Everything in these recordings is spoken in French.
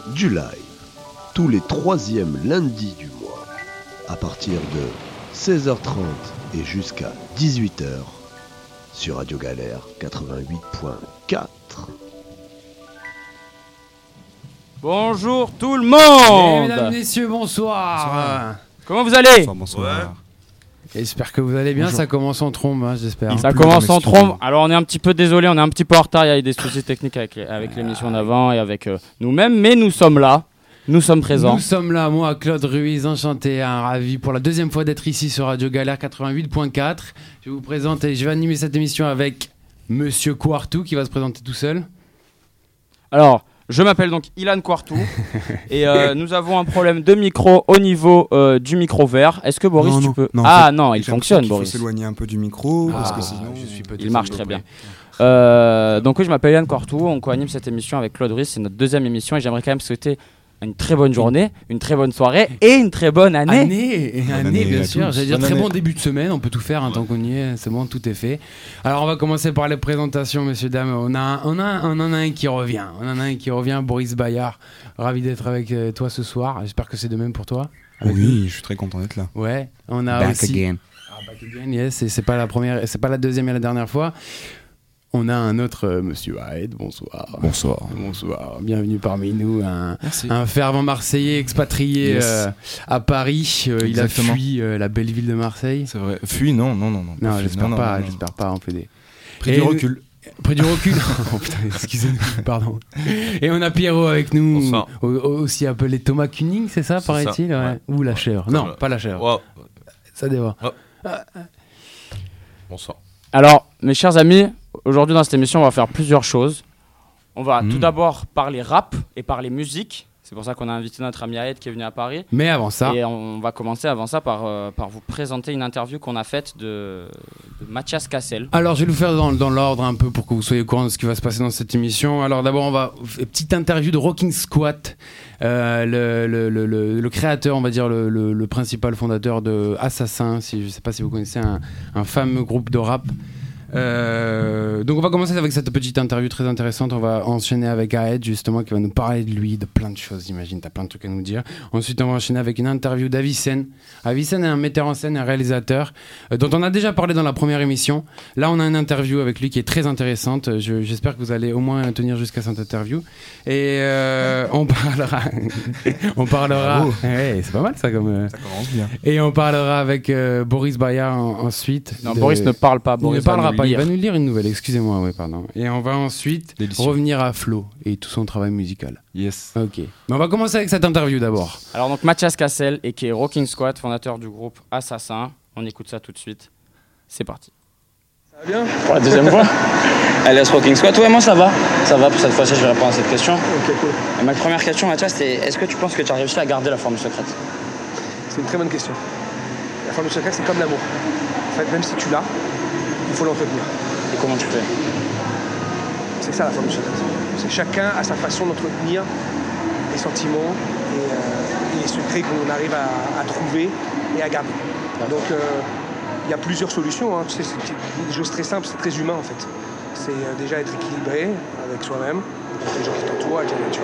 du live, tous les troisièmes lundis du mois, à partir de 16h30 et jusqu'à 18h, sur Radio Galère 88.4. Bonjour tout le monde. Mesdames, messieurs, bonsoir. Comment vous allez? Bonsoir. J'espère que vous allez bien. Bonjour. Ça commence en trombe, hein, j'espère. Ça commence en trombe. Alors on est un petit peu désolé, on est un petit peu en retard. Il y a eu des soucis techniques avec l'émission d'avant et avec nous-mêmes, mais nous sommes là. Nous sommes présents. Nous sommes là, moi, Claude Ruiz, enchanté, ravi pour la deuxième fois d'être ici sur Radio Galère 88.4. Je vais vous présenter, je vais animer cette émission avec Monsieur Quartou qui va se présenter tout seul. Alors, je m'appelle donc Ilan Quartou et nous avons un problème de micro au niveau du micro vert. Est-ce que Boris, tu peux... Non, il fonctionne, Boris. Il faut s'éloigner un peu du micro parce que sinon... Il marche très bien. Donc oui, je m'appelle Ilan Quartou, on co-anime cette émission avec Claude Ruiz, c'est notre deuxième émission et j'aimerais quand même souhaiter une très bonne journée, une très bonne soirée et une très bonne année. Année, bien sûr. J'allais dire très bon début de semaine. On peut tout faire tant qu'on y est. C'est bon, tout est fait. Alors, on va commencer par les présentations, messieurs, dames. On en a un qui revient. Boris Bayard. Ravi d'être avec toi ce soir. J'espère que c'est de même pour toi. Oui, je suis très content d'être là. Ouais. On a Back aussi... again. Back again, yes. Et c'est pas la première, c'est pas la deuxième et la dernière fois. On a un autre Monsieur Haed, bonsoir. Bonsoir. Bienvenue parmi nous, un fervent Marseillais expatrié à Paris. Il a fui la belle ville de Marseille. C'est vrai. Fui, non. Non, j'espère pas, on fait des... Près du recul. Oh putain, excusez-nous, pardon. Et on a Pierrot avec nous, aussi appelé Thomas Kuning, c'est ça, paraît-il, ouais. Ou la chèvre. Non, pas la chèvre. Wow. Ça dévoie. Bonsoir. Alors, mes chers amis, aujourd'hui dans cette émission, on va faire plusieurs choses. On va tout d'abord parler rap et parler musique. C'est pour ça qu'on a invité notre ami Haed qui est venu à Paris. Mais avant ça... Et on va commencer avant ça par vous présenter une interview qu'on a faite de Mathias Cassel. Alors, je vais vous faire dans l'ordre un peu pour que vous soyez au courant de ce qui va se passer dans cette émission. Alors d'abord, on va... Petite interview de Rocking Squat. Le créateur, on va dire le principal fondateur de Assassin. Je ne sais pas si vous connaissez un fameux groupe de rap. Donc on va commencer avec cette petite interview très intéressante. On va enchaîner avec Haed justement qui va nous parler de lui, de plein de choses. J'imagine, t'as plein de trucs à nous dire. Ensuite on va enchaîner avec une interview d'Avicenne. Avicenne est un metteur en scène et un réalisateur dont on a déjà parlé dans la première émission. Là on a une interview avec lui qui est très intéressante. J'espère que vous allez au moins tenir jusqu'à cette interview. Et on parlera ouais, c'est pas mal ça comme ça commence bien. Et on parlera avec Boris Bayard ensuite. Non, Boris ne parle pas. Boris ne parlera pas. Il va nous lire une nouvelle, excusez-moi, oui, pardon. Et on va ensuite revenir à Flo et tout son travail musical. Yes. Ok. Mais on va commencer avec cette interview d'abord. Alors donc Mathias Cassel, et qui est Rocking Squat, fondateur du groupe Assassin. On écoute ça tout de suite. C'est parti. Ça va bien? Pour la deuxième fois. Alias Rocking Squat. Ouais, moi ça va. Ça va, pour cette fois-ci je vais répondre à cette question. Ok, cool. Et ma première question, Mathias, c'est est-ce que tu penses que tu as réussi à garder la forme secrète? C'est une très bonne question. La forme secrète, c'est comme l'amour. En fait, même si tu l'as, il faut l'entretenir. Et comment tu fais? C'est ça la forme secrète. C'est chacun à sa façon d'entretenir les sentiments et les secrets qu'on arrive à trouver et à garder. Donc il y a plusieurs solutions. Hein. Tu sais, c'est des choses très simples, c'est très humain en fait. C'est déjà être équilibré avec soi-même, avec les gens qui t'entourent, avec la nature.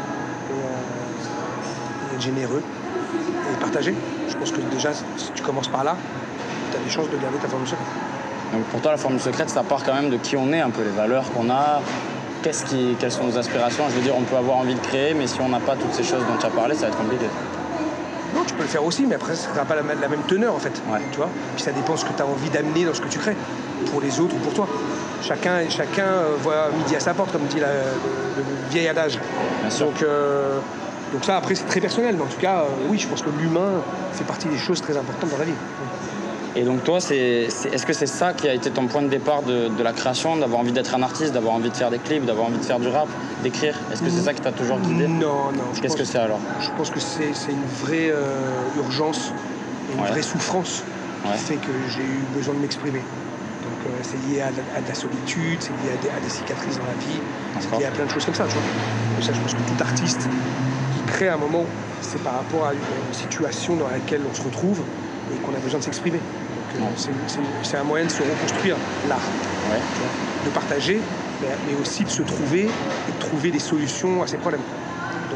Et être généreux et partager. Je pense que déjà, si tu commences par là, tu as des chances de garder ta forme secrète. Donc pour toi, la formule secrète, ça part quand même de qui on est, un peu les valeurs qu'on a. Quelles sont nos aspirations? Je veux dire, on peut avoir envie de créer, mais si on n'a pas toutes ces choses dont tu as parlé, ça va être compliqué. Non, tu peux le faire aussi, mais après, ça ne sera pas la même teneur, en fait. Ouais. Tu vois. Puis ça dépend de ce que tu as envie d'amener dans ce que tu crées, pour les autres ou pour toi. Chacun voit midi à sa porte, comme dit le vieil adage. Bien sûr. Donc ça, après, c'est très personnel. Mais en tout cas, oui, je pense que l'humain fait partie des choses très importantes dans la vie. Et donc toi, est-ce que c'est ça qui a été ton point de départ de la création, d'avoir envie d'être un artiste, d'avoir envie de faire des clips, d'avoir envie de faire du rap, d'écrire? Est-ce que c'est ça qui t'a toujours guidé? Non. Qu'est-ce que c'est alors? Je pense que c'est une vraie urgence, une vraie souffrance qui fait que j'ai eu besoin de m'exprimer. Donc c'est lié à de la solitude, c'est lié à des cicatrices dans la vie, c'est lié à plein de choses comme ça, tu vois. Et ça, je pense que tout artiste qui crée un moment, c'est par rapport à une situation dans laquelle on se retrouve et qu'on a besoin de s'exprimer. Donc c'est un moyen de se reconstruire l'art, tu vois, de partager, mais aussi de se trouver et de trouver des solutions à ses problèmes. Donc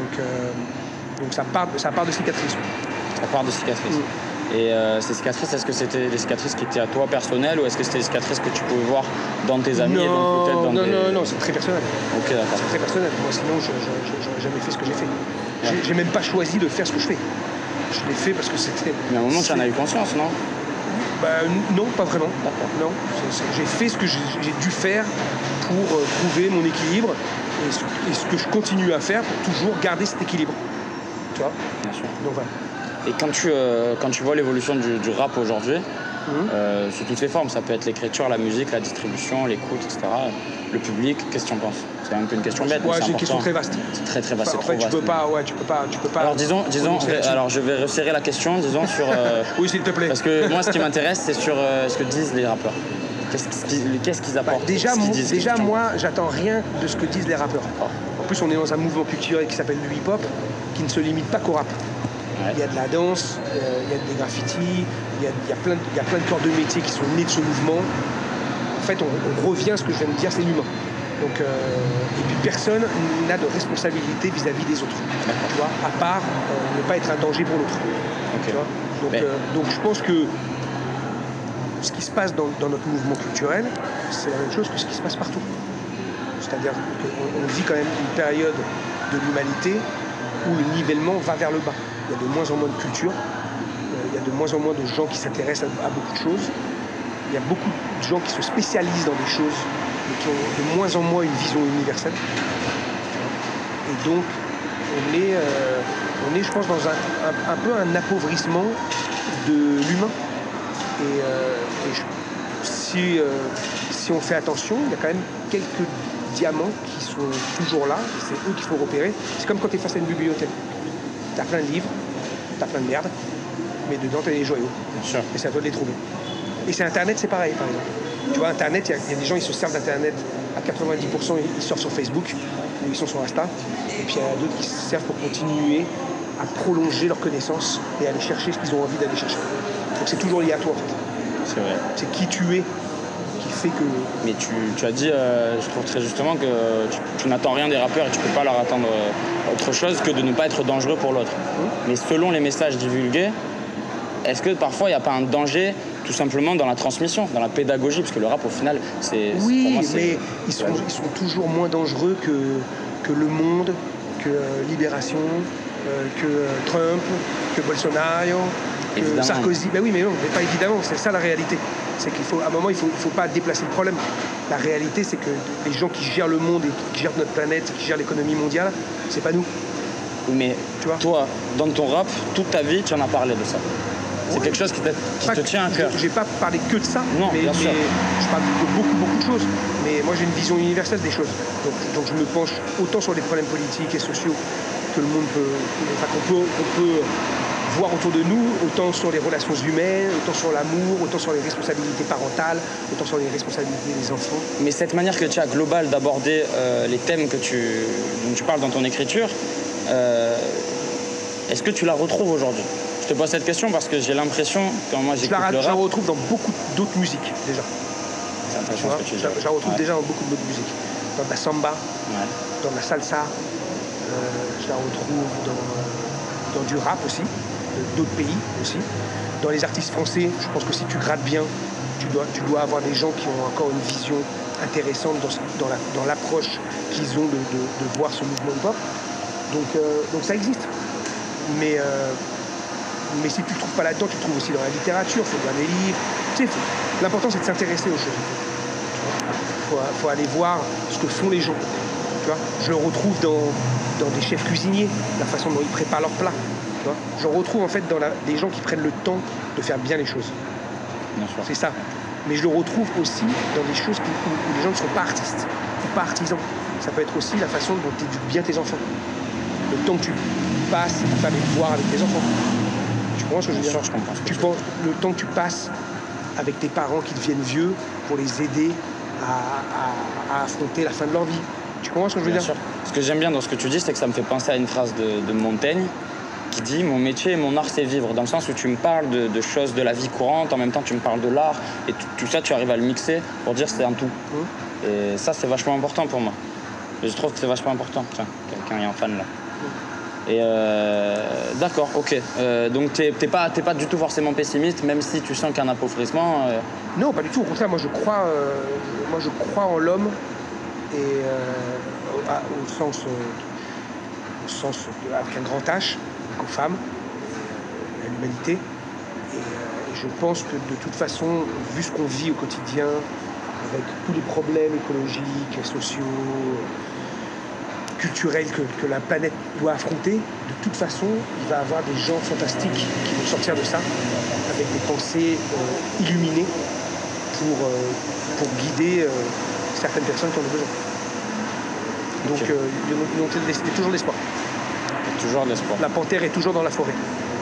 Donc ça part de cicatrices. Ça part de cicatrices. Et ces cicatrices, est-ce que c'était des cicatrices qui étaient à toi personnelles ou est-ce que c'était des cicatrices que tu pouvais voir dans tes amis et donc peut-être dans Non, c'est très personnel. Ok, d'accord. C'est très personnel. Moi, sinon, j'aurais jamais fait ce que j'ai fait. J'ai même pas choisi de faire ce que je fais. Je l'ai fait parce que c'était... Mais à un moment, tu en as eu conscience, non? Non, pas vraiment. Non, j'ai fait ce que j'ai dû faire pour trouver mon équilibre et ce que je continue à faire pour toujours garder cet équilibre. Tu vois? Bien sûr. Donc voilà. Et quand tu vois l'évolution du rap aujourd'hui, sous toutes les formes, ça peut être l'écriture, la musique, la distribution, l'écoute, etc. Le public, qu'est-ce que tu en penses? C'est un peu une question bête, mais c'est une important. question très vaste. C'est très très vaste, Enfin, c'est trop vaste. Tu peux pas. Alors disons, alors je vais resserrer la question, disons sur... oui, s'il te plaît. Parce que moi, ce qui m'intéresse, c'est sur ce que disent les rappeurs. Qu'est-ce qu'ils apportent? Déjà, moi, j'attends rien de ce que disent les rappeurs. En plus, on est dans un mouvement culturel qui s'appelle le hip-hop, qui ne se limite pas qu'au rap. Ouais. Il y a de la danse, il y a des graffitis, il y a plein de corps de métier qui sont nés de ce mouvement. En fait, on revient à ce que je viens de dire, c'est l'humain. Donc, et puis personne n'a de responsabilité vis-à-vis des autres. Tu vois, à part ne pas être un danger pour l'autre. Okay. Tu vois, donc je pense que ce qui se passe dans notre mouvement culturel, c'est la même chose que ce qui se passe partout. C'est-à-dire qu'on vit quand même une période de l'humanité où le nivellement va vers le bas. Il y a de moins en moins de culture, il y a de moins en moins de gens qui s'intéressent à beaucoup de choses. Il y a beaucoup de gens qui se spécialisent dans des choses, mais qui ont de moins en moins une vision universelle. Et donc, on est je pense, dans un peu un appauvrissement de l'humain. Et si on fait attention, il y a quand même quelques diamants qui sont toujours là, et c'est eux qu'il faut repérer. C'est comme quand tu es face à une bibliothèque. Tu as plein de livres, tu as plein de merde, mais dedans tu as des joyaux. Bien sûr. Et c'est à toi de les trouver. Et c'est Internet, c'est pareil, par exemple. Tu vois, Internet, il y a des gens, ils se servent d'Internet à 90%, ils sortent sur Facebook, ou ils sont sur Insta. Et puis il y en a d'autres qui se servent pour continuer à prolonger leurs connaissances et aller chercher ce qu'ils ont envie d'aller chercher. Donc c'est toujours lié à toi, en fait. C'est vrai. C'est qui tu es qui fait que... Mais tu as dit, je trouve très justement que tu n'attends rien des rappeurs et tu peux pas leur attendre autre chose que de ne pas être dangereux pour l'autre. Mais selon les messages divulgués, est-ce que parfois il n'y a pas un danger tout simplement dans la transmission, dans la pédagogie? Parce que le rap au final, c'est... Oui, pour moi, mais ils sont toujours moins dangereux que Le Monde, que Libération, que Trump, que Bolsonaro, que évidemment. Sarkozy. Ben oui, mais non, mais pas évidemment, c'est ça la réalité. C'est qu'il faut, à un moment, il faut pas déplacer le problème. La réalité, c'est que les gens qui gèrent le monde et qui gèrent notre planète, qui gèrent l'économie mondiale, c'est pas nous. Mais tu vois, toi, dans ton rap, toute ta vie, tu en as parlé de ça. C'est quelque chose qui te tient à cœur. Je n'ai pas parlé que de ça, non, mais bien sûr. je parle de beaucoup de choses. Mais moi, j'ai une vision universelle des choses. Donc je me penche autant sur les problèmes politiques et sociaux que le monde qu'on peut voir autour de nous, autant sur les relations humaines, autant sur l'amour, autant sur les responsabilités parentales, autant sur les responsabilités des enfants. Mais cette manière que tu as globale d'aborder les thèmes dont tu parles dans ton écriture, est-ce que tu la retrouves aujourd'hui? Je te pose cette question parce que j'ai l'impression, quand moi j'écoute le rap... Je la retrouve dans beaucoup d'autres musiques, déjà. C'est intéressant ce que tu dis. Je la retrouve déjà dans beaucoup d'autres musiques. Dans de la samba, dans de la salsa, je la retrouve dans du rap aussi, d'autres pays aussi. Dans les artistes français, je pense que si tu grattes bien, tu dois avoir des gens qui ont encore une vision intéressante dans l'approche qu'ils ont de voir ce mouvement hip-hop. Donc ça existe. Mais si tu ne trouves pas là-dedans, tu trouves aussi dans la littérature, il faut lire des livres. Tu sais, l'important, c'est de s'intéresser aux choses. Il faut aller voir ce que font les gens. Tu vois, je le retrouve dans des chefs cuisiniers, la façon dont ils préparent leurs plats. Tu vois, je le retrouve en fait dans des gens qui prennent le temps de faire bien les choses. Bien sûr. C'est ça. Mais je le retrouve aussi dans des choses où les gens ne sont pas artistes ou pas artisans. Ça peut être aussi la façon dont tu éduques bien tes enfants. Le temps que tu passes à faire les devoirs avec tes enfants. Tu comprends ce que je veux dire? Bien sûr, je comprends. Le temps que tu passes avec tes parents qui deviennent vieux pour les aider à affronter la fin de leur vie. Tu comprends ce que je veux dire? Bien sûr. Ce que j'aime bien dans ce que tu dis, c'est que ça me fait penser à une phrase de Montaigne qui dit « Mon métier et mon art, c'est vivre ». Dans le sens où tu me parles de choses de la vie courante, en même temps tu me parles de l'art, et tout ça, tu arrives à le mixer pour dire c'est un tout. Et ça, c'est vachement important pour moi. Et je trouve que c'est vachement important. Tiens, quelqu'un est en fan là. Et d'accord, ok. Donc t'es pas du tout forcément pessimiste, même si tu sens qu'il y a un appauvrissement. Non, pas du tout. Au contraire, moi je crois en l'homme et au sens avec un grand H, aux femmes, à l'humanité. Et je pense que de toute façon, vu ce qu'on vit au quotidien, avec tous les problèmes écologiques, sociaux, culturels que la planète doit affronter, de toute façon, il va y avoir des gens fantastiques qui vont sortir de ça, avec des pensées illuminées pour guider certaines personnes qui en ont besoin. Donc il y a toujours de l'espoir. Toujours de l'espoir. La panthère est toujours dans la forêt.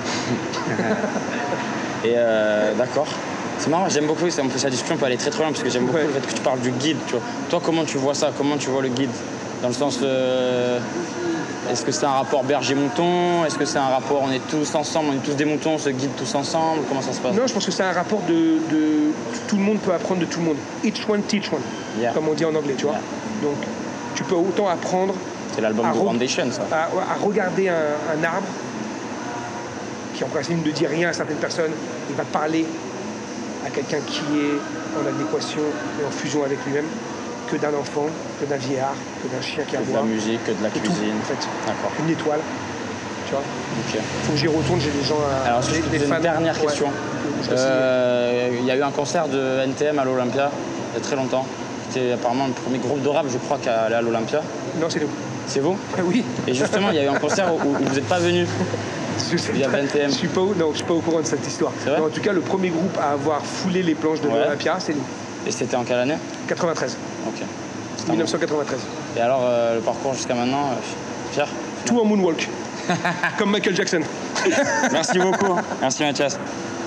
Et d'accord. C'est marrant, j'aime beaucoup, ça discussion peut aller très très loin parce que j'aime beaucoup le fait que tu parles du guide. Tu vois. Toi, comment tu vois ça? Comment tu vois le guide? Dans le sens, est-ce que c'est un rapport berger-mouton? Est-ce que c'est un rapport, on est tous ensemble, on est tous des moutons, on se guide tous ensemble? Comment ça se passe? Non, je pense que c'est un rapport de tout le monde peut apprendre de tout le monde. Each one teach one, comme on dit en anglais, tu vois. Donc, tu peux autant apprendre. C'est l'album de Foundation, ça. À regarder un arbre qui en principe ne dit rien à certaines personnes, il va parler à quelqu'un qui est en adéquation et en fusion avec lui-même, que d'un enfant, que d'un vieillard, que d'un chien qui aboie. Que de la musique, que de la cuisine. Tout, en fait. D'accord. Une étoile, tu vois. Ok. Faut que j'y retourne, j'ai des gens à... Alors, j'ai une dernière question. Il y a eu un concert de NTM à l'Olympia, il y a très longtemps. C'était apparemment le premier groupe de rap, je crois, qui est allé à l'Olympia. Non, c'est nous. C'est vous? Oui. Et justement, il y a eu un concert où vous n'êtes pas venu. Il y avait NTM. Je suis pas au courant de cette histoire. C'est vrai? En tout cas, le premier groupe à avoir foulé les planches de l'Olympia, c'est nous. Et c'était en quelle année? 93. Ok. 1993. Et alors, le parcours jusqu'à maintenant, fier? Tout en moonwalk. Comme Michael Jackson. Merci beaucoup. Merci Mathias.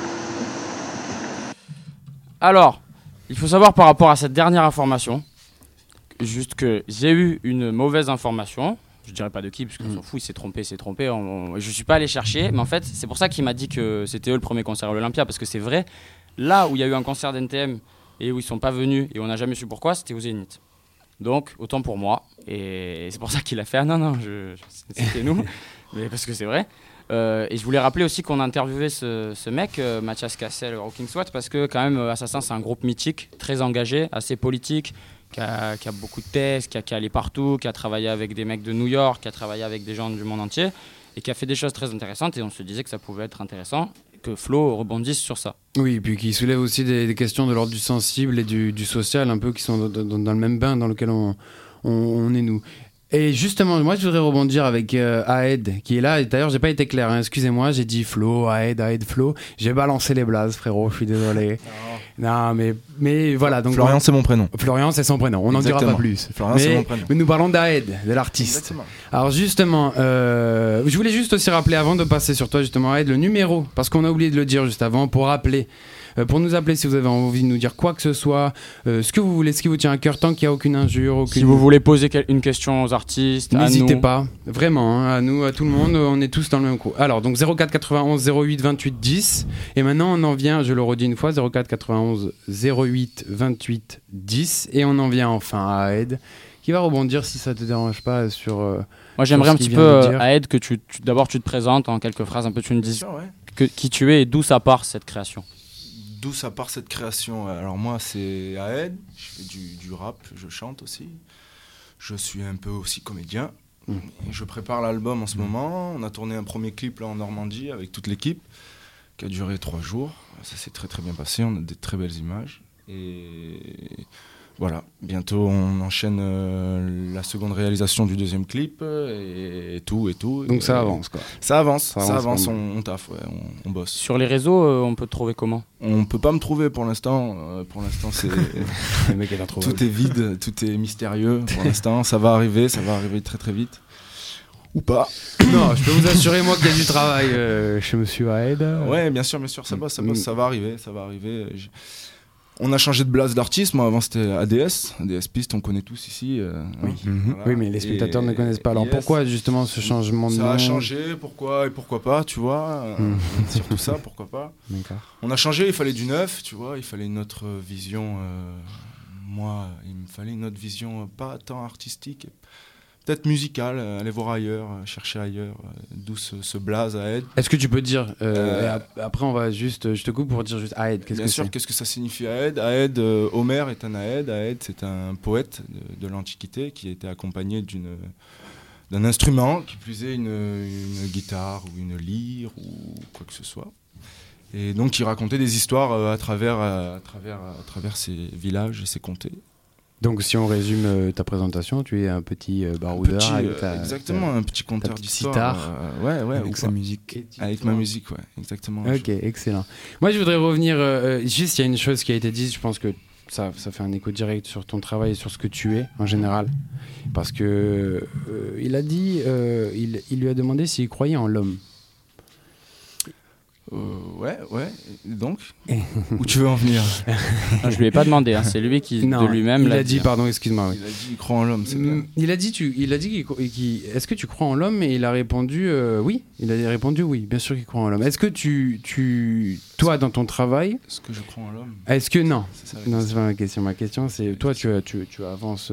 Alors, il faut savoir par rapport à cette dernière information, juste que j'ai eu une mauvaise information. Je dirais pas de qui, parce qu'on s'en fout, il s'est trompé. Je suis pas allé chercher, mais en fait, c'est pour ça qu'il m'a dit que c'était eux le premier concert à l'Olympia, parce que c'est vrai, là où il y a eu un concert d'NTM et où ils sont pas venus et on n'a jamais su pourquoi, c'était au Zénith. Donc, autant pour moi. Et c'est pour ça qu'il a fait c'était nous, mais parce que c'est vrai. Et je voulais rappeler aussi qu'on a interviewé ce mec, Mathias Cassel, Rocking SWAT, parce que quand même, Assassin, c'est un groupe mythique, très engagé, assez politique, qui a beaucoup de thèses, qui est allé partout, qui a travaillé avec des mecs de New York, qui a travaillé avec des gens du monde entier, et qui a fait des choses très intéressantes. Et on se disait que ça pouvait être intéressant, que Flo rebondisse sur ça. Oui, et puis qui soulève aussi des questions de l'ordre du sensible et du social, un peu, qui sont dans le même bain dans lequel on est nous. Et justement, moi je voudrais rebondir avec Aed qui est là. Et d'ailleurs, j'ai pas été clair, hein. Excusez-moi, j'ai dit Flo, Aed, Flo. J'ai balancé les blazes, frérot, je suis désolé. Non, mais voilà. Donc, Florian, c'est mon prénom. Florian, c'est son prénom, on n'en dira pas plus. Florian, c'est mon prénom. Mais nous parlons d'Aed, de l'artiste. Exactement. Alors justement, je voulais juste aussi rappeler, avant de passer sur toi justement, Aed, le numéro, parce qu'on a oublié de le dire juste avant, pour nous appeler si vous avez envie de nous dire quoi que ce soit, ce que vous voulez, ce qui vous tient à cœur, tant qu'il n'y a aucune injure. Si vous voulez poser une question aux artistes, n'hésitez pas, vraiment, hein, à nous, à tout le monde, on est tous dans le même coup. Alors, donc 04 91 08 28 10, et maintenant on en vient, je le redis une fois, 04 91 08 28 10, et on en vient enfin à Aed, qui va rebondir, si ça te dérange pas, sur... Moi j'aimerais un petit peu, Aed, que d'abord tu te présentes en quelques phrases, un peu tu me dises qui tu es et d'où ça part cette création. D'où ça part cette création? Alors moi c'est Aed, je fais du rap, je chante aussi, je suis un peu aussi comédien, et je prépare l'album en ce moment. On a tourné un premier clip là en Normandie avec toute l'équipe qui a duré 3 jours, ça s'est très très bien passé, on a des très belles images et voilà, bientôt on enchaîne la seconde réalisation du deuxième clip et tout. Donc ça avance quoi. Ça avance, on taffe, ouais, on bosse. Sur les réseaux, on peut te trouver comment? On peut pas me trouver pour l'instant. C'est le mec est introuvable. Tout est vide, tout est mystérieux pour l'instant. Ça va arriver très très vite. Ou pas. Non, je peux vous assurer moi qu'il y a du travail chez Monsieur Aed. Ouais, bien sûr, ça bosse, ça va arriver. On a changé de blase d'artiste. Moi, avant, c'était ADS Piste, on connaît tous ici. Oui. Voilà. Oui, mais les spectateurs ne connaissent pas. Alors pourquoi justement ce changement de nom? Ça a changé, pourquoi et pourquoi pas, tu vois. Surtout ça, pourquoi pas. D'accord. On a changé, il fallait du neuf, tu vois. Il fallait une autre vision. Moi, il me fallait une autre vision, pas tant artistique, peut-être musicale, aller voir ailleurs, chercher ailleurs, d'où ce blaze Aed. Est-ce que tu peux dire, après on va juste, je te coupe pour dire juste Aed, qu'est-ce Bien que sûr, c'est? qu'est-ce que ça signifie Aed? Aed, Homère est un Aed. Aed, c'est un poète de l'Antiquité qui a été accompagné d'un instrument, qui plus est une guitare ou une lyre ou quoi que ce soit. Et donc il racontait des histoires à travers ces villages et ces comtés. Donc si on résume ta présentation, tu es un petit baroudeur exactement, un petit conteur d'histoire. Avec sa musique. Avec ma musique, ouais, exactement. Ok, excellent. Moi je voudrais revenir, juste il y a une chose qui a été dite, je pense que ça fait un écho direct sur ton travail et sur ce que tu es en général. Parce que il a dit, il lui a demandé s'il croyait en l'homme. Ouais. Donc, où tu veux en venir? Non, je lui ai pas demandé, hein, c'est lui qui de lui-même il l'a a dit. dit. Pardon, excuse-moi. Oui. Il a dit il croit en l'homme, c'est bien. Il a dit est-ce que tu crois en l'homme? Et il a répondu oui. Il a répondu oui, bien sûr qu'il croit en l'homme. Est-ce que toi dans ton travail, est-ce que je crois en l'homme? Est-ce que non? C'est ça, Non, c'est pas ma question. Ma question c'est toi tu avances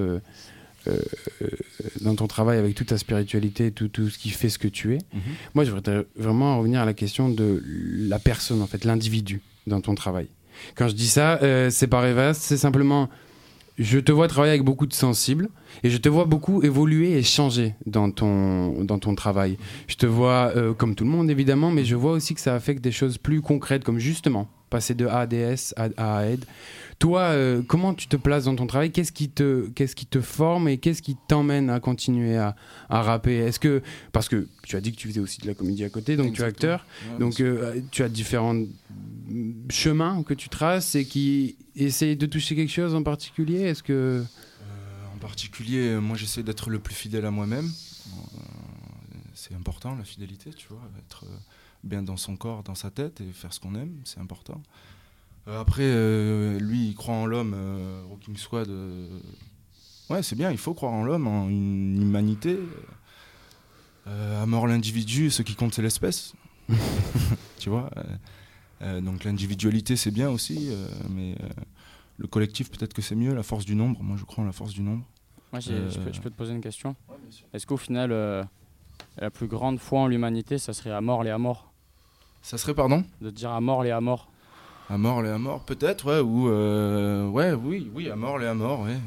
dans ton travail avec toute ta spiritualité, tout ce qui fait ce que tu es. Moi, je voudrais vraiment revenir à la question de la personne, en fait, l'individu dans ton travail. Quand je dis ça, c'est pas vaste, c'est simplement, je te vois travailler avec beaucoup de sensibles et je te vois beaucoup évoluer et changer dans ton travail. Je te vois, comme tout le monde évidemment, mais je vois aussi que ça affecte des choses plus concrètes, comme justement passer de ADS à AED. Toi, comment tu te places dans ton travail? Qu'est-ce qui te forme et qu'est-ce qui t'emmène à continuer à rapper? Parce que tu as dit que tu faisais aussi de la comédie à côté, donc exactement. Tu es acteur, ouais, donc tu as différents chemins que tu traces et qui essayent de toucher quelque chose en particulier. En particulier, moi j'essaie d'être le plus fidèle à moi-même. C'est important, la fidélité, tu vois, être bien dans son corps, dans sa tête et faire ce qu'on aime, c'est important. Après, lui, il croit en l'homme, Rocking Squad. Ouais, c'est bien, il faut croire en l'homme, en une humanité. À mort l'individu, ce qui compte, c'est l'espèce. Tu vois donc l'individualité, c'est bien aussi, mais le collectif, peut-être que c'est mieux, la force du nombre. Moi, je crois en la force du nombre. Moi, je peux te poser une question? Ouais, bien sûr. Est-ce qu'au final, la plus grande foi en l'humanité, ça serait à mort les à mort? Ça serait, pardon? De dire à mort les à mort. À mort, les à mort, peut-être, ouais, ou oui, à mort, les à mort, ouais.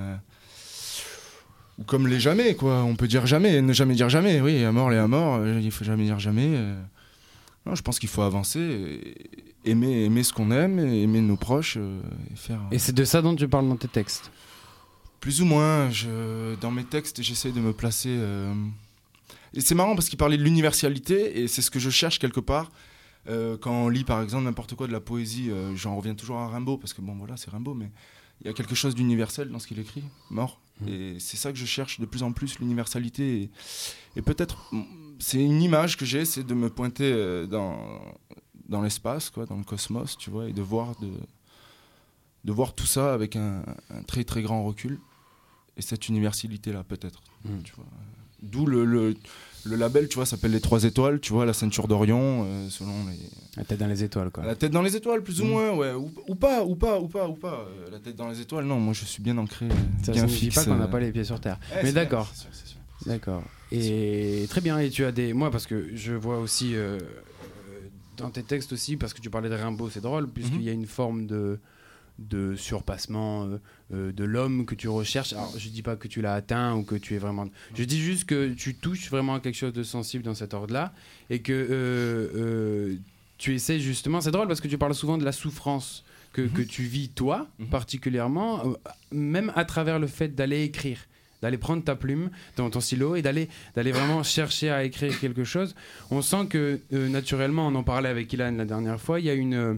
Ou comme les jamais, quoi. On peut dire jamais, ne jamais dire jamais, oui, à mort, les à mort, il faut jamais dire jamais. Non, je pense qu'il faut avancer, aimer ce qu'on aime, aimer nos proches, et faire. Et c'est de ça dont tu parles dans tes textes? Plus ou moins, dans mes textes, j'essaie de me placer. Et c'est marrant parce qu'il parlait de l'universalité, et c'est ce que je cherche quelque part. Quand on lit par exemple n'importe quoi de la poésie, j'en reviens toujours à Rimbaud parce que bon voilà c'est Rimbaud, mais il y a quelque chose d'universel dans ce qu'il écrit, mort. Et c'est ça que je cherche de plus en plus, l'universalité. Et peut-être c'est une image que j'ai, c'est de me pointer dans l'espace, quoi, dans le cosmos, tu vois, et de voir tout ça avec un très très grand recul. Et cette universalité là peut-être, tu vois. D'où le label, tu vois, s'appelle les 3 étoiles, tu vois, la ceinture d'Orion, selon les... La tête dans les étoiles, quoi. La tête dans les étoiles, plus ou moins, ouais. Ou pas. La tête dans les étoiles, non, moi je suis bien ancré, ça bien fixe. Ça ne signifie pas qu'on n'a pas les pieds sur terre. Mais d'accord. C'est sûr. D'accord. Et très bien, et tu as des... Moi, parce que je vois aussi, dans tes textes aussi, parce que tu parlais de Rimbaud, c'est drôle, puisqu'il y a une forme de surpassement de l'homme que tu recherches. Alors je dis pas que tu l'as atteint ou que tu es vraiment... Je dis juste que tu touches vraiment à quelque chose de sensible dans cet ordre-là et que tu essaies justement... C'est drôle parce que tu parles souvent de la souffrance que tu vis toi, particulièrement, même à travers le fait d'aller écrire, d'aller prendre ta plume dans ton stylo et d'aller vraiment chercher à écrire quelque chose. On sent que naturellement, on en parlait avec Ilan la dernière fois, il y a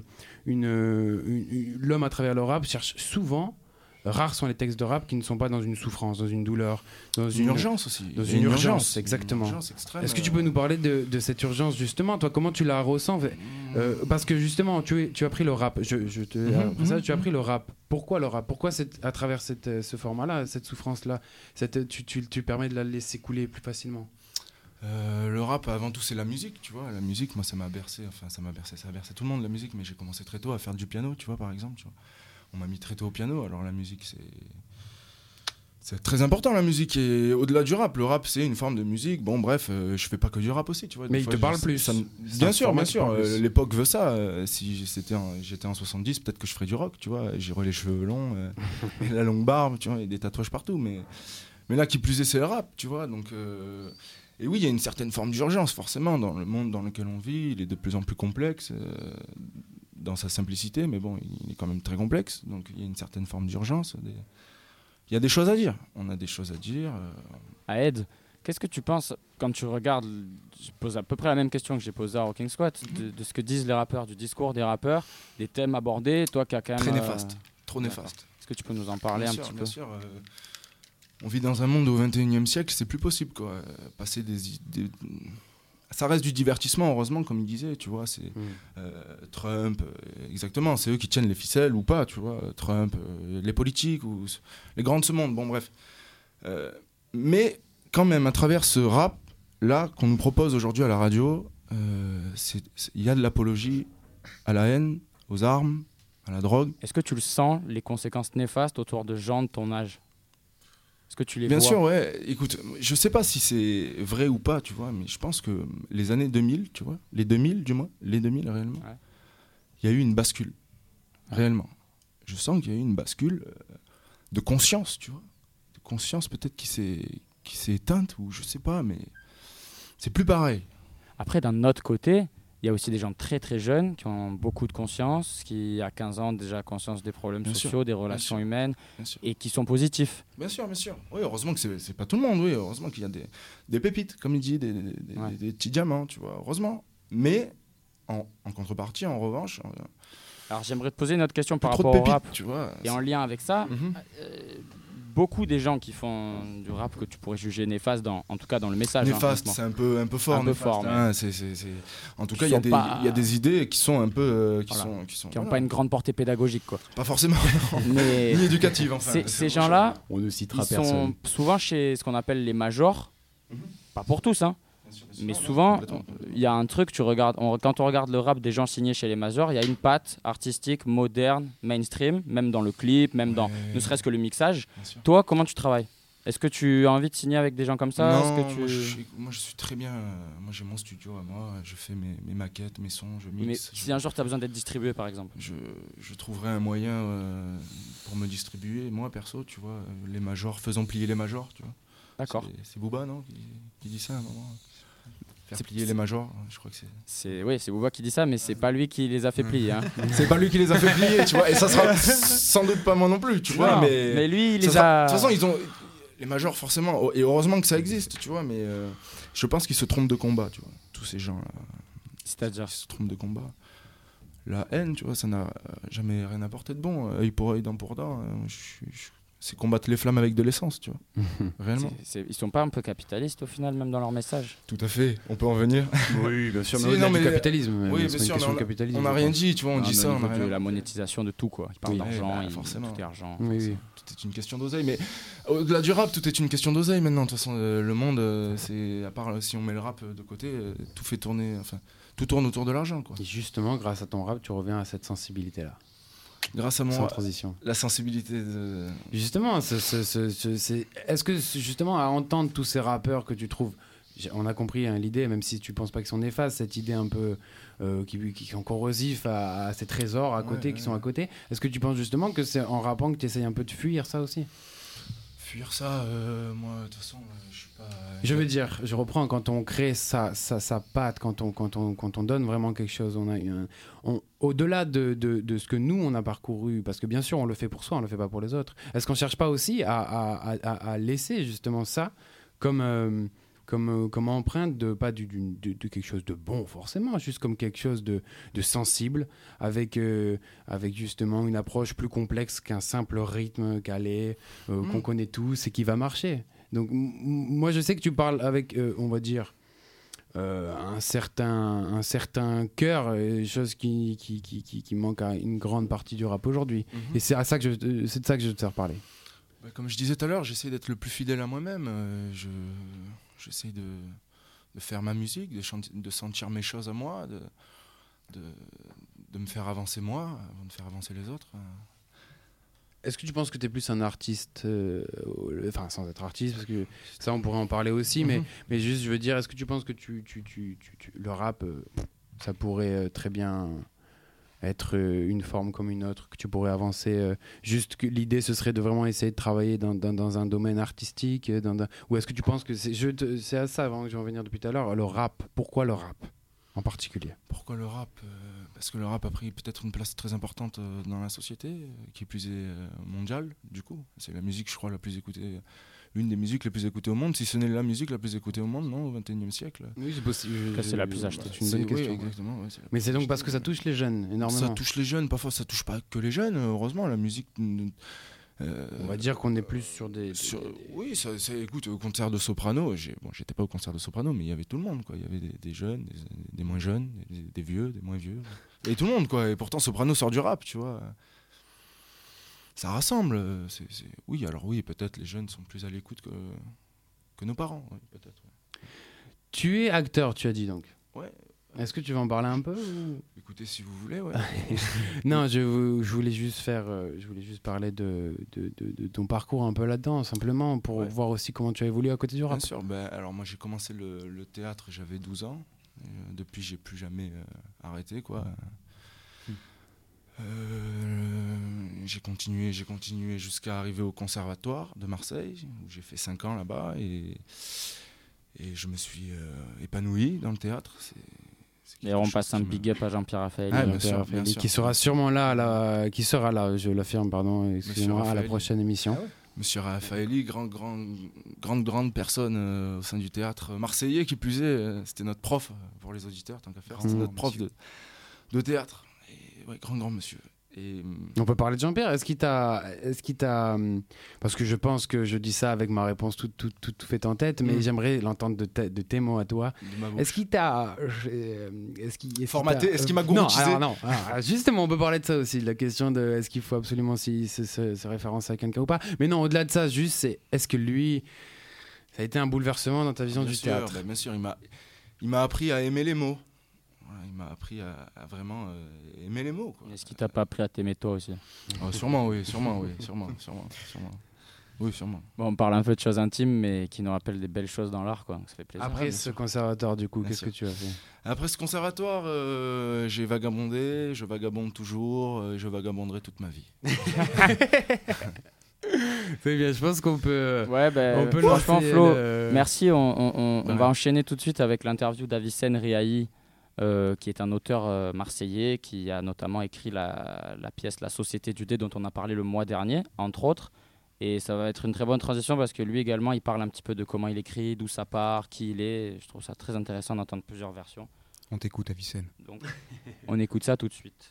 l'homme à travers le rap cherche souvent, rares sont les textes de rap qui ne sont pas dans une souffrance, dans une douleur, dans une urgence aussi. Dans une urgence, exactement. Une urgence extrême. Est-ce que tu peux nous parler de cette urgence justement? Toi, comment tu la ressens? Parce que justement, tu as pris le rap. Tu as pris le rap. Pourquoi le rap? Pourquoi à travers ce format-là, cette souffrance-là, tu permets de la laisser couler plus facilement? Le rap, avant tout, c'est la musique, tu vois. La musique, moi, ça a bercé tout le monde, la musique, mais j'ai commencé très tôt à faire du piano, tu vois, par exemple. Tu vois. On m'a mis très tôt au piano, alors la musique, C'est très important la musique, et au-delà du rap, le rap c'est une forme de musique. Bon bref, je fais pas que du rap aussi, tu vois. Mais il te parle plus. Bien sûr, l'époque veut ça. Si j'étais en 70, peut-être que je ferais du rock, tu vois. J'aurais les cheveux longs, et la longue barbe, tu vois, et des tatouages partout. Mais là, qui plus est, c'est le rap, tu vois. Donc, et oui, il y a une certaine forme d'urgence, forcément, dans le monde dans lequel on vit. Il est de plus en plus complexe dans sa simplicité, mais bon, il est quand même très complexe. Donc il y a une certaine forme d'urgence. Il y a des choses à dire, on a des choses à dire. Aed, qu'est-ce que tu penses quand tu regardes, je pose à peu près la même question que j'ai posée à Rocking Squat, de ce que disent les rappeurs, du discours des rappeurs, des thèmes abordés, toi qui as quand même... Très néfaste, trop néfaste. Est-ce que tu peux nous en parler bien un petit peu? Bien sûr, on vit dans un monde au 21e siècle, c'est plus possible, quoi. Passer ça reste du divertissement, heureusement, comme il disait, tu vois, c'est Trump, exactement, c'est eux qui tiennent les ficelles ou pas, tu vois, Trump, les politiques, ou les grands de ce monde, bon bref. Mais quand même, à travers ce rap-là qu'on nous propose aujourd'hui à la radio, il y a de l'apologie à la haine, aux armes, à la drogue. Est-ce que tu le sens, les conséquences néfastes autour de gens de ton âge? Est-ce que tu les vois? Bien sûr, ouais. Écoute, je sais pas si c'est vrai ou pas, tu vois, mais je pense que les années 2000, tu vois, les 2000 du moins, les 2000 réellement, il y a eu une bascule, réellement. Je sens qu'il y a eu une bascule de conscience, tu vois, de conscience peut-être qui s'est éteinte, ou je sais pas, mais c'est plus pareil. Après, d'un autre côté, il y a aussi des gens très très jeunes qui ont beaucoup de conscience, qui à 15 ans déjà conscience des problèmes sociaux, des relations humaines, et qui sont positifs. Bien sûr, bien sûr. Oui, heureusement que c'est pas tout le monde, oui, heureusement qu'il y a des pépites, comme il dit, des petits diamants, tu vois, heureusement. Mais en contrepartie, en revanche... Alors j'aimerais te poser une autre question par rapport au rap, tu vois, et en lien avec ça, beaucoup des gens qui font du rap que tu pourrais juger néfaste, en tout cas dans le message. Néfaste, c'est un peu fort. Un peu fort. Hein, en tout cas, il y a des idées qui sont un peu... qui n'ont pas une grande portée pédagogique, quoi. Pas forcément, mais ni éducative, enfin. Ces gens-là, on ne citera ils sont souvent chez ce qu'on appelle les majors, pas pour tous, hein. Mais souvent, il y a un truc, quand on regarde le rap des gens signés chez les majors, il y a une patte artistique, moderne, mainstream, même dans le clip, même dans ne serait-ce que le mixage. Toi, comment tu travailles? Est-ce que tu as envie de signer avec des gens comme ça? Non, moi je suis très bien. Moi j'ai mon studio à moi, je fais mes maquettes, mes sons, je mixe. Mais si un jour tu as besoin d'être distribué par exemple, je trouverai un moyen pour me distribuer. Moi perso, tu vois, les majors, faisons plier les majors, tu vois. D'accord. C'est Booba, non, qui dit ça à un moment. Faire plier les majors, je crois que c'est Booba qui dit ça, mais c'est pas lui qui les a fait plier. Hein. C'est pas lui qui les a fait plier, tu vois. Et ça sera sans doute pas moi non plus, tu vois. Mais lui, il les a. De toute façon, les majors, forcément, et heureusement que ça existe, tu vois. Mais je pense qu'ils se trompent de combat, tu vois. Tous ces gens-là. C'est-à-dire, ils se trompent de combat. La haine, tu vois, ça n'a jamais rien apporté de bon. Œil pour œil, dent pour dent. C'est combattre les flammes avec de l'essence, tu vois. Réellement. Ils sont pas un peu capitalistes au final, même dans leur message? Tout à fait, on peut en venir. Oui, bien sûr, mais capitalisme. Oui, bien sûr, on n'a rien dit, tu vois, on dit ça. On a la monétisation de tout, quoi. Ils parlent d'argent, forcément. Tout est argent. Oui. Tout est une question d'oseille, mais au-delà du rap, tout est une question d'oseille maintenant. De toute façon, le monde, c'est à part si on met le rap de côté, tout fait tourner, enfin, tout tourne autour de l'argent, quoi. Et justement, grâce à ton rap, tu reviens à cette sensibilité-là. Grâce à sans transition. La sensibilité de... Justement, est-ce que justement à entendre tous ces rappeurs que tu trouves, on a compris l'idée, même si tu penses pas qu'ils sont néfastes, cette idée un peu qui sont corrosifs à ces trésors à côté, qui sont à côté, est-ce que tu penses justement que c'est en rappant que tu essayes un peu de fuir ça aussi? Fuir ça, moi de toute façon je suis pas... Je veux dire, je reprends, quand on crée sa patte, quand on donne vraiment quelque chose, au-delà de ce que nous on a parcouru, parce que bien sûr on le fait pour soi, on le fait pas pour les autres, est-ce qu'on cherche pas aussi à laisser justement ça comme empreinte de pas de quelque chose de bon forcément, juste comme quelque chose de sensible, avec justement une approche plus complexe qu'un simple rythme calé qu'on connaît tous et qui va marcher. Donc moi je sais que tu parles avec on va dire un certain cœur, chose qui manque à une grande partie du rap aujourd'hui. Et c'est de ça que je te sers parler. Comme je disais tout à l'heure, j'essaie d'être le plus fidèle à moi-même. J'essaie de faire ma musique, de sentir mes choses à moi, de me faire avancer moi avant de faire avancer les autres. est-ce que tu penses que tu es plus un artiste, enfin sans être artiste, parce que ça on pourrait en parler aussi, mais juste je veux dire, est-ce que tu penses que le rap, ça pourrait très bien être une forme comme une autre, que tu pourrais avancer, juste que l'idée ce serait de vraiment essayer de travailler dans un domaine artistique, ou est-ce que tu penses que c'est à ça avant que je vais en venir depuis tout à l'heure, le rap, pourquoi le rap en particulier? Pourquoi le rap? Parce que le rap a pris peut-être une place très importante dans la société, qui plus est mondiale, du coup. C'est la musique, je crois, la plus écoutée, une des musiques les plus écoutées au monde, si ce n'est la musique la plus écoutée au monde, non, au XXIe siècle. Oui, c'est possible. C'est la plus achetée. C'est une bonne question. Oui, exactement. Ouais, mais c'est donc parce que ça touche les jeunes énormément. Ça touche les jeunes, parfois ça touche pas que les jeunes, heureusement, la musique... on va dire qu'on est plus sur des... Oui, écoute, au concert de soprano, j'étais pas au concert de soprano, mais il y avait tout le monde, quoi. Il y avait des jeunes, des moins jeunes, des vieux, des moins vieux. Et tout le monde, quoi. Et pourtant, soprano sort du rap, tu vois. Ça rassemble. Oui, alors oui, peut-être les jeunes sont plus à l'écoute que nos parents, oui, peut-être. Ouais. Tu es acteur, tu as dit donc. Ouais. Est-ce que tu vas en parler un peu ou... Écoutez, si vous voulez, ouais. Non, je voulais juste parler de ton parcours un peu là-dedans, simplement, pour voir aussi comment tu as évolué à côté du rap. Bien sûr, alors moi j'ai commencé le théâtre, j'avais 12 ans. Depuis, j'ai plus jamais arrêté, quoi. J'ai continué jusqu'à arriver au conservatoire de Marseille, où j'ai fait 5 ans là-bas, et je me suis épanoui dans le théâtre. Et on passe un big up à Jean-Pierre Raffaelli. Qui sera sûrement là, qui sera là, je l'affirme, pardon, excusez-moi, à la prochaine émission. Ah ouais. Monsieur Raffaelli, grande personne au sein du théâtre marseillais, qui plus est, c'était notre prof, pour les auditeurs, tant qu'à faire, c'était notre prof de théâtre. Et, ouais, grand monsieur. Et... On peut parler de Jean-Pierre. Est-ce qu'il t'a, parce que je pense que je dis ça avec ma réponse tout fait en tête, mais j'aimerais l'entendre de tes mots à toi. Est-ce qu'il t'a formaté? Est-ce qu'il m'a gourmandisé? Non. Justement, on peut parler de ça aussi, de la question de est-ce qu'il faut absolument se référencer à quelqu'un ou pas. Mais non, au-delà de ça, juste est-ce que lui, ça a été un bouleversement dans ta vision du théâtre? Bien sûr, il m'a appris à aimer les mots. Il m'a appris à vraiment aimer les mots, quoi. Est-ce qu'il t'a pas appris à t'aimer toi aussi? Sûrement. Oui, sûrement. Bon, on parle un peu de choses intimes, mais qui nous rappellent des belles choses dans l'art, quoi. Donc ça fait plaisir. Après ce conservatoire, du coup, qu'est-ce que tu as fait? Après ce conservatoire, j'ai vagabondé, je vagabonde toujours, et je vagabonderai toute ma vie. C'est bien, je pense qu'on peut. Ouais, on peut franchement, Flo, merci. On va enchaîner tout de suite avec l'interview d'Avicenne Riahi, qui est un auteur marseillais qui a notamment écrit la pièce La Société du Dé dont on a parlé le mois dernier, entre autres. Et ça va être une très bonne transition parce que lui également, il parle un petit peu de comment il écrit, d'où ça part, qui il est. Je trouve ça très intéressant d'entendre plusieurs versions. On t'écoute, Avicenne. Donc, on écoute ça tout de suite.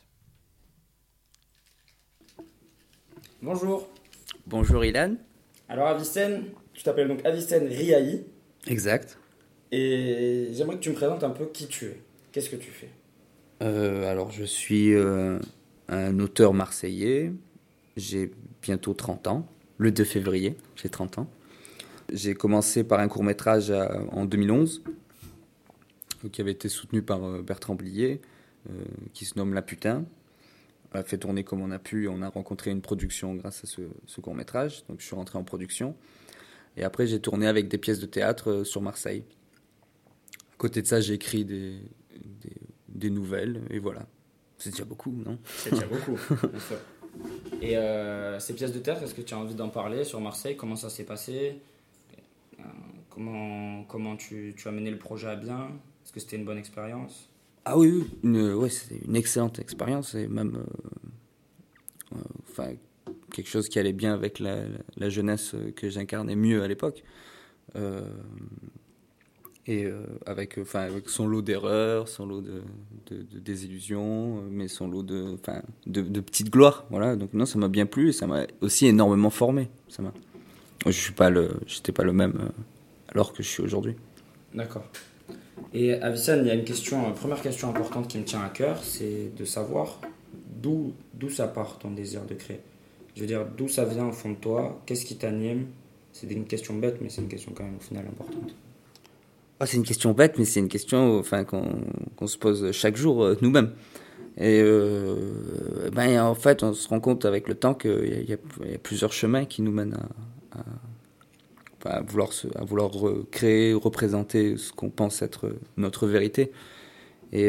Bonjour. Bonjour Ilan. Alors Avicenne, tu t'appelles donc Avicenne Riahi. Exact. Et j'aimerais que tu me présentes un peu qui tu es. Qu'est-ce que tu fais? Alors je suis un auteur marseillais. J'ai bientôt 30 ans. Le 2 février, j'ai 30 ans. J'ai commencé par un court-métrage en 2011 qui avait été soutenu par Bertrand Blier, qui se nomme La Putain. On a fait tourner comme on a pu. On a rencontré une production grâce à ce court-métrage. Donc je suis rentré en production. Et après, j'ai tourné avec des pièces de théâtre sur Marseille. À côté de ça, j'ai écrit des nouvelles. Et voilà. C'est déjà beaucoup, non? C'est déjà beaucoup, bien sûr. Et ces pièces de théâtre, est-ce que tu as envie d'en parler sur Marseille? Comment ça s'est passé? Comment tu as mené le projet à bien? Est-ce que c'était une bonne expérience? Ah oui, c'était une excellente expérience. Et même quelque chose qui allait bien avec la jeunesse que j'incarnais mieux à l'époque. Avec son lot d'erreurs, son lot de désillusions, mais son lot de petites gloires. Voilà. Donc non, ça m'a bien plu et ça m'a aussi énormément formé. J'étais pas le même alors que je suis aujourd'hui. D'accord. Et Avicenne, il y a une première question importante qui me tient à cœur, c'est de savoir d'où ça part ton désir de créer. Je veux dire, d'où ça vient au fond de toi, qu'est-ce qui t'anime? C'est une question bête, mais c'est une question quand même au final importante. C'est une question bête, mais c'est une question qu'on se pose chaque jour nous-mêmes. Et en fait, on se rend compte avec le temps qu'il y a plusieurs chemins qui nous mènent à vouloir créer, représenter ce qu'on pense être notre vérité. Et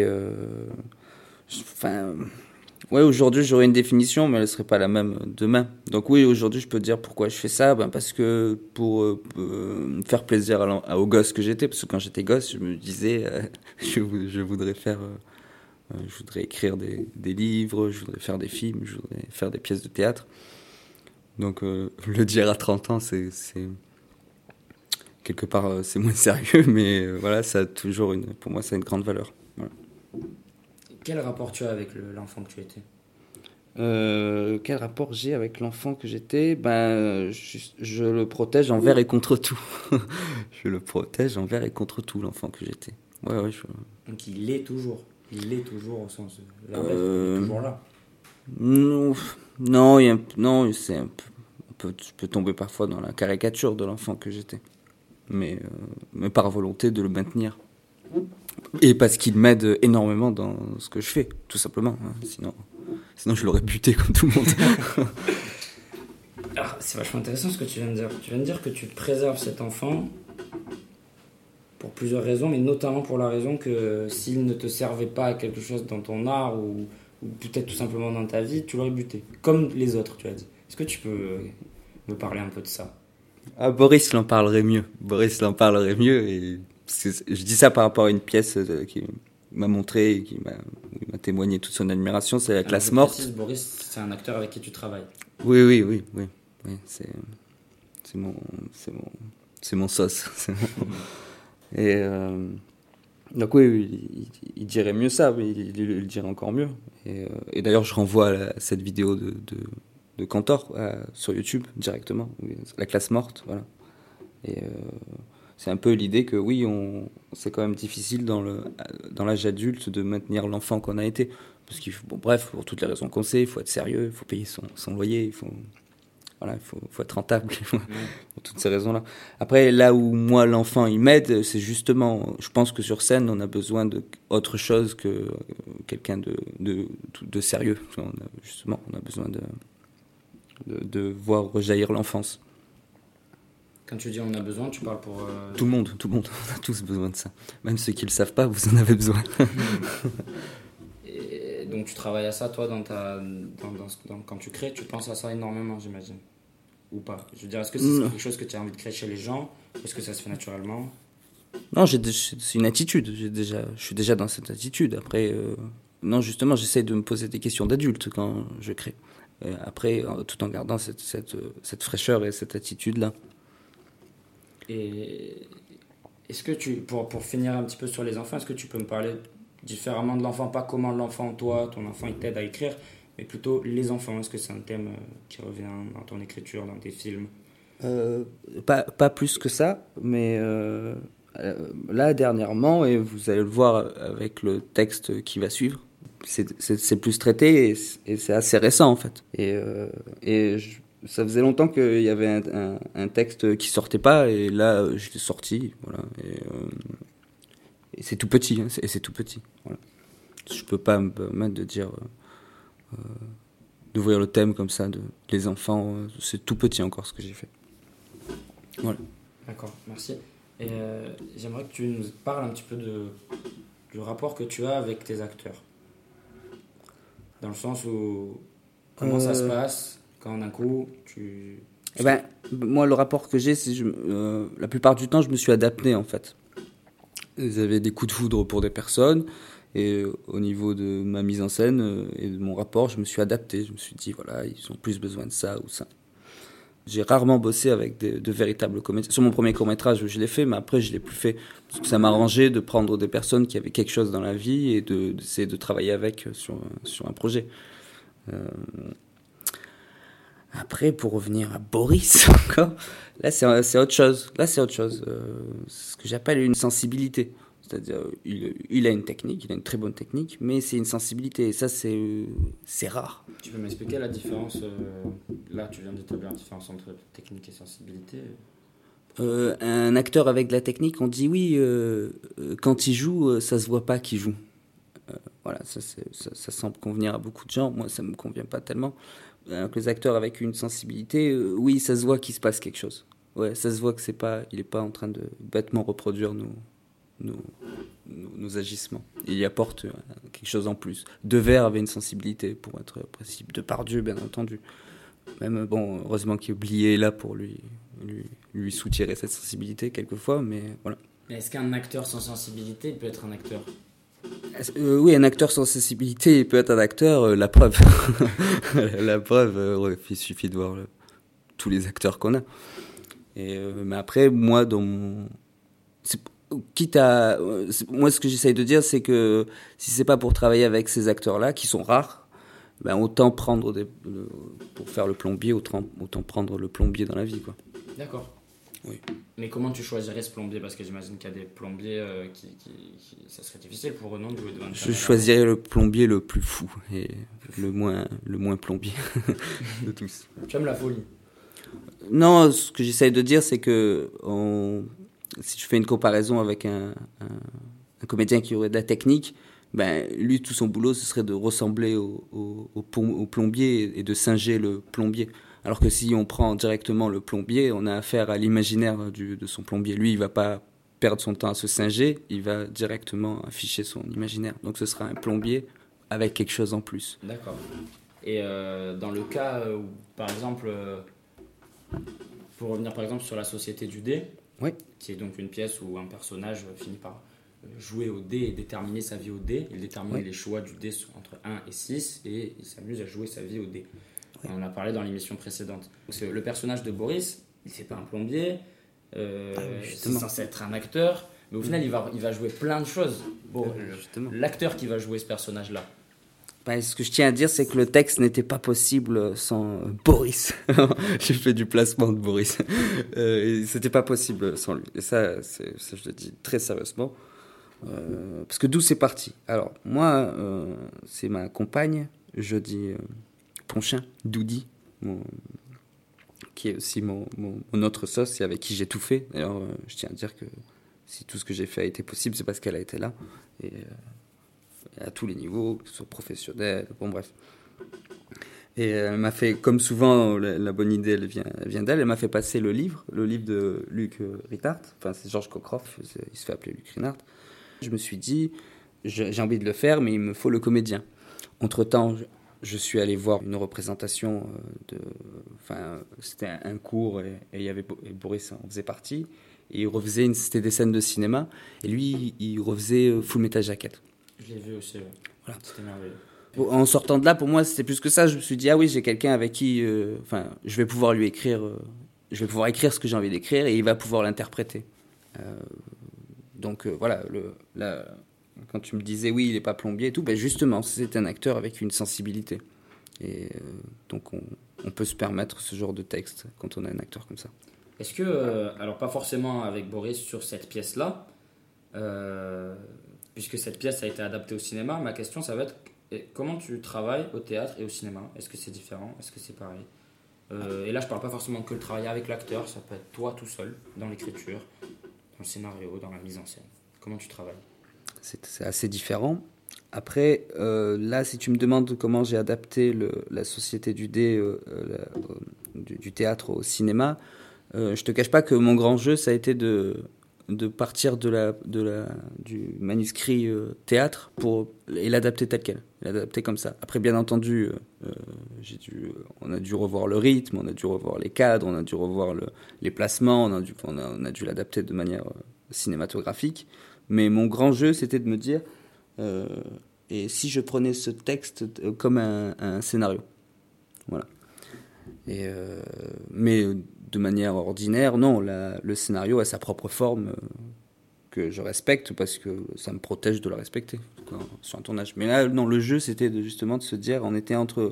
aujourd'hui, j'aurais une définition, mais elle ne serait pas la même demain. Donc oui, aujourd'hui, je peux dire pourquoi je fais ça. Parce que pour faire plaisir aux gosses que j'étais, parce que quand j'étais gosse, je me disais, je voudrais écrire des livres, je voudrais faire des films, je voudrais faire des pièces de théâtre. Donc le dire à 30 ans, c'est quelque part, c'est moins sérieux, mais voilà, ça a toujours pour moi, ça a une grande valeur. Voilà. Quel rapport tu as avec l'enfant que tu étais ? Quel rapport j'ai avec l'enfant que j'étais ? Je le protège envers et contre tout. Je le protège envers et contre tout, l'enfant que j'étais. Ouais, Donc il l'est toujours. Il l'est toujours au sens l'inverse, il est toujours là. Non, c'est un peu, je peux tomber parfois dans la caricature de l'enfant que j'étais, mais par volonté de le maintenir. Et parce qu'il m'aide énormément dans ce que je fais, tout simplement. Sinon je l'aurais buté comme tout le monde. Alors, c'est vachement intéressant ce que tu viens de dire. Tu viens de dire que tu préserves cet enfant pour plusieurs raisons, mais notamment pour la raison que s'il ne te servait pas à quelque chose dans ton art ou peut-être tout simplement dans ta vie, tu l'aurais buté. Comme les autres, tu as dit. Est-ce que tu peux me parler un peu de ça ? Boris l'en parlerait mieux. Et je dis ça par rapport à une pièce qui m'a montré et qui m'a témoigné toute son admiration, c'est La classe morte. Précise, Boris, c'est un acteur avec qui tu travailles. Oui, c'est mon sauce. Et donc oui, il dirait mieux ça, il le dirait encore mieux. Et d'ailleurs, je renvoie à cette vidéo de Cantor sur YouTube directement, La classe morte, voilà. Et c'est un peu l'idée que oui, c'est quand même difficile dans l'âge adulte de maintenir l'enfant qu'on a été. Parce bref, pour toutes les raisons qu'on sait, il faut être sérieux, il faut payer son loyer, il faut être rentable, pour toutes ces raisons-là. Après, là où moi, l'enfant, il m'aide, c'est justement, je pense que sur scène, on a besoin d'autre chose que quelqu'un de sérieux. On a besoin de voir rejaillir l'enfance. Quand tu dis on a besoin, tu parles pour... Tout le monde, on a tous besoin de ça. Même ceux qui ne le savent pas, vous en avez besoin. Et donc tu travailles à ça, toi, quand tu crées, tu penses à ça énormément, j'imagine. Ou pas ? Je veux dire, est-ce que c'est quelque chose que tu as envie de créer chez les gens ? Est-ce que ça se fait naturellement ? Non, c'est une attitude. Je suis déjà dans cette attitude. Après, non, justement, j'essaie de me poser des questions d'adulte quand je crée. Après, tout en gardant cette fraîcheur et cette attitude-là. Et est-ce que pour finir un petit peu sur les enfants, est-ce que tu peux me parler différemment de l'enfant, pas comment l'enfant, ton enfant, il t'aide à écrire, mais plutôt les enfants. Est-ce que c'est un thème qui revient dans ton écriture, dans tes films ? Pas plus que ça, mais là, dernièrement, et vous allez le voir avec le texte qui va suivre, c'est plus traité et c'est assez récent, en fait. Ça faisait longtemps qu'il y avait un texte qui sortait pas, et là, je l'ai sorti, voilà. Et c'est tout petit, hein, c'est tout petit. Voilà. Je peux pas me permettre de dire, d'ouvrir le thème comme ça, les enfants, c'est tout petit encore ce que j'ai fait. Voilà. D'accord, merci. Et j'aimerais que tu nous parles un petit peu du rapport que tu as avec tes acteurs. Dans le sens où, comment ça se passe quand d'un coup tu... moi, le rapport que j'ai, c'est la plupart du temps, je me suis adapté, en fait. J'avais des coups de foudre pour des personnes, et au niveau de ma mise en scène et de mon rapport, je me suis adapté. Je me suis dit, voilà, ils ont plus besoin de ça ou ça. J'ai rarement bossé avec de véritables comédiens. Sur mon premier court-métrage, je l'ai fait, mais après, je ne l'ai plus fait. Parce que ça m'arrangeait de prendre des personnes qui avaient quelque chose dans la vie et d'essayer de travailler avec sur un projet. Après, pour revenir à Boris, encore, là, c'est autre chose. Ce que j'appelle une sensibilité. C'est-à-dire, il a une technique, il a une très bonne technique, mais c'est une sensibilité, et ça, c'est rare. Tu peux m'expliquer la différence là, tu viens d'établir la différence entre technique et sensibilité. Un acteur avec de la technique, on dit oui, quand il joue, ça se voit pas qu'il joue. Voilà, ça semble convenir à beaucoup de gens. Moi, ça me convient pas tellement. Que les acteurs avec une sensibilité, oui, ça se voit qu'il se passe quelque chose. Ouais, ça se voit que il est pas en train de bêtement reproduire nos agissements. Il y apporte quelque chose en plus. Devers avait une sensibilité, pour être précis. Depardieu, bien entendu. Même, bon, heureusement qu'Blier est là pour lui soutirer cette sensibilité quelquefois, mais voilà. Mais est-ce qu'un acteur sans sensibilité peut être un acteur ? Oui, un acteur sans sensibilité il peut être un acteur, la preuve. La preuve, il suffit de voir tous les acteurs qu'on a. Mais après, moi, moi, ce que j'essaye de dire, c'est que si c'est pas pour travailler avec ces acteurs-là, qui sont rares, ben autant prendre pour faire le plombier, autant prendre le plombier dans la vie, quoi. D'accord. Oui. Mais comment tu choisirais ce plombier ? Parce que j'imagine qu'il y a des plombiers ça serait difficile pour eux, non, de jouer devant une caméra. Je choisirais le plombier le plus fou et le moins plombier de tous. Tu aimes la folie ? Non, ce que j'essaye de dire, c'est que si je fais une comparaison avec un comédien qui aurait de la technique, ben, lui, tout son boulot, ce serait de ressembler au plombier et de singer le plombier. Alors que si on prend directement le plombier, on a affaire à l'imaginaire de son plombier. Lui, il va pas perdre son temps à se singer, il va directement afficher son imaginaire. Donc ce sera un plombier avec quelque chose en plus. D'accord. Et dans le cas où, par exemple, pour revenir par exemple sur La Société du dé, oui. Qui est donc une pièce où un personnage finit par jouer au dé et déterminer sa vie au dé. Il détermine les choix du dé entre 1 et 6 et il s'amuse à jouer sa vie au dé. Oui. On en a parlé dans l'émission précédente. Donc, le personnage de Boris, c'est pas un plombier, c'est censé être un acteur, mais au final il va jouer plein de choses. Bon, l'acteur qui va jouer ce personnage-là. Ce que je tiens à dire, c'est que le texte n'était pas possible sans Boris. J'ai fait du placement de Boris. C'était pas possible sans lui. Et ça, je le dis très sérieusement. Parce que d'où c'est parti. Alors, moi, c'est ma compagne, je dis Ponchin, Doudi, qui est aussi mon autre sauce et avec qui j'ai tout fait. D'ailleurs, je tiens à dire que si tout ce que j'ai fait a été possible, c'est parce qu'elle a été là. Et à tous les niveaux, que ce soit professionnel, bon bref. Et elle m'a fait, comme souvent, la bonne idée, elle vient d'elle, elle m'a fait passer le livre de Luc Ritard, enfin c'est Georges Cockcroft, il se fait appeler Luc Ritard. Je me suis dit, j'ai envie de le faire, mais il me faut le comédien. Entre-temps, je suis allé voir une représentation c'était un cours, et Boris en faisait partie, et il refaisait, c'était des scènes de cinéma, et lui, il refaisait Full Metal Jacket. Je l'ai vu aussi, voilà. C'était merveilleux. En sortant de là, pour moi, c'était plus que ça. Je me suis dit, ah oui, j'ai quelqu'un avec qui je vais pouvoir lui écrire, je vais pouvoir écrire ce que j'ai envie d'écrire et il va pouvoir l'interpréter. Donc voilà, quand tu me disais, oui, il n'est pas plombier et tout, justement, c'est un acteur avec une sensibilité. Et donc, on peut se permettre ce genre de texte quand on a un acteur comme ça. Est-ce que, alors pas forcément avec Boris sur cette pièce-là, puisque cette pièce a été adaptée au cinéma, ma question, ça va être comment tu travailles au théâtre et au cinéma ? Est-ce que c'est différent ? Est-ce que c'est pareil ? Et là, je ne parle pas forcément que le travail avec l'acteur, ça peut être toi tout seul, dans l'écriture, dans le scénario, dans la mise en scène. Comment tu travailles ? C'est assez différent. Après, là, si tu me demandes comment j'ai adapté la Société du dé du théâtre au cinéma, je ne te cache pas que mon grand jeu, ça a été de partir du manuscrit théâtre et l'adapter tel quel, l'adapter comme ça. Après, bien entendu, on a dû revoir le rythme, on a dû revoir les cadres, on a dû revoir les placements, on a dû l'adapter de manière cinématographique. Mais mon grand jeu, c'était de me dire, et si je prenais ce texte comme un scénario, voilà. Mais de manière ordinaire, non, le scénario a sa propre forme que je respecte parce que ça me protège de la respecter sur un tournage. Mais là, non, le jeu, c'était justement de se dire, on était entre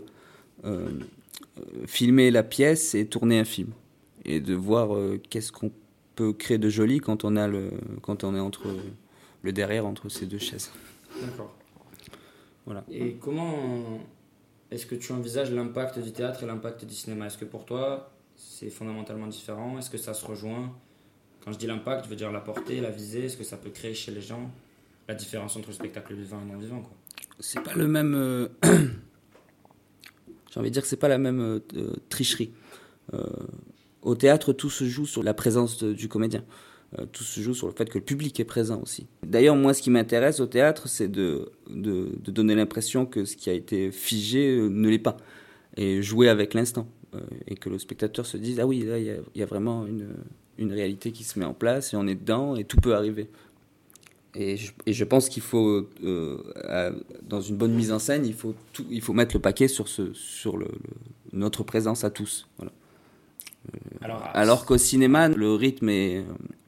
filmer la pièce et tourner un film. Et de voir qu'est-ce qu'on peut créer de joli quand on est entre le derrière, entre ces deux chaises. D'accord. Voilà. Et comment est-ce que tu envisages l'impact du théâtre et l'impact du cinéma ? Est-ce que pour toi, c'est fondamentalement différent ? Est-ce que ça se rejoint ? Quand je dis l'impact, je veux dire la portée, la visée. Est-ce que ça peut créer chez les gens la différence entre le spectacle vivant et non vivant, quoi. C'est pas le même... J'ai envie de dire que c'est pas la même tricherie. Au théâtre, tout se joue sur la présence du comédien. Tout se joue sur le fait que le public est présent aussi. D'ailleurs, moi, ce qui m'intéresse au théâtre, c'est de donner l'impression que ce qui a été figé ne l'est pas. Et jouer avec l'instant. Et que le spectateur se dise, ah oui, là, il y a vraiment une réalité qui se met en place, et on est dedans, et tout peut arriver. Et je pense qu'il faut, dans une bonne mise en scène, il faut mettre le paquet sur notre présence à tous. Voilà. Alors qu'au cinéma, le rythme est...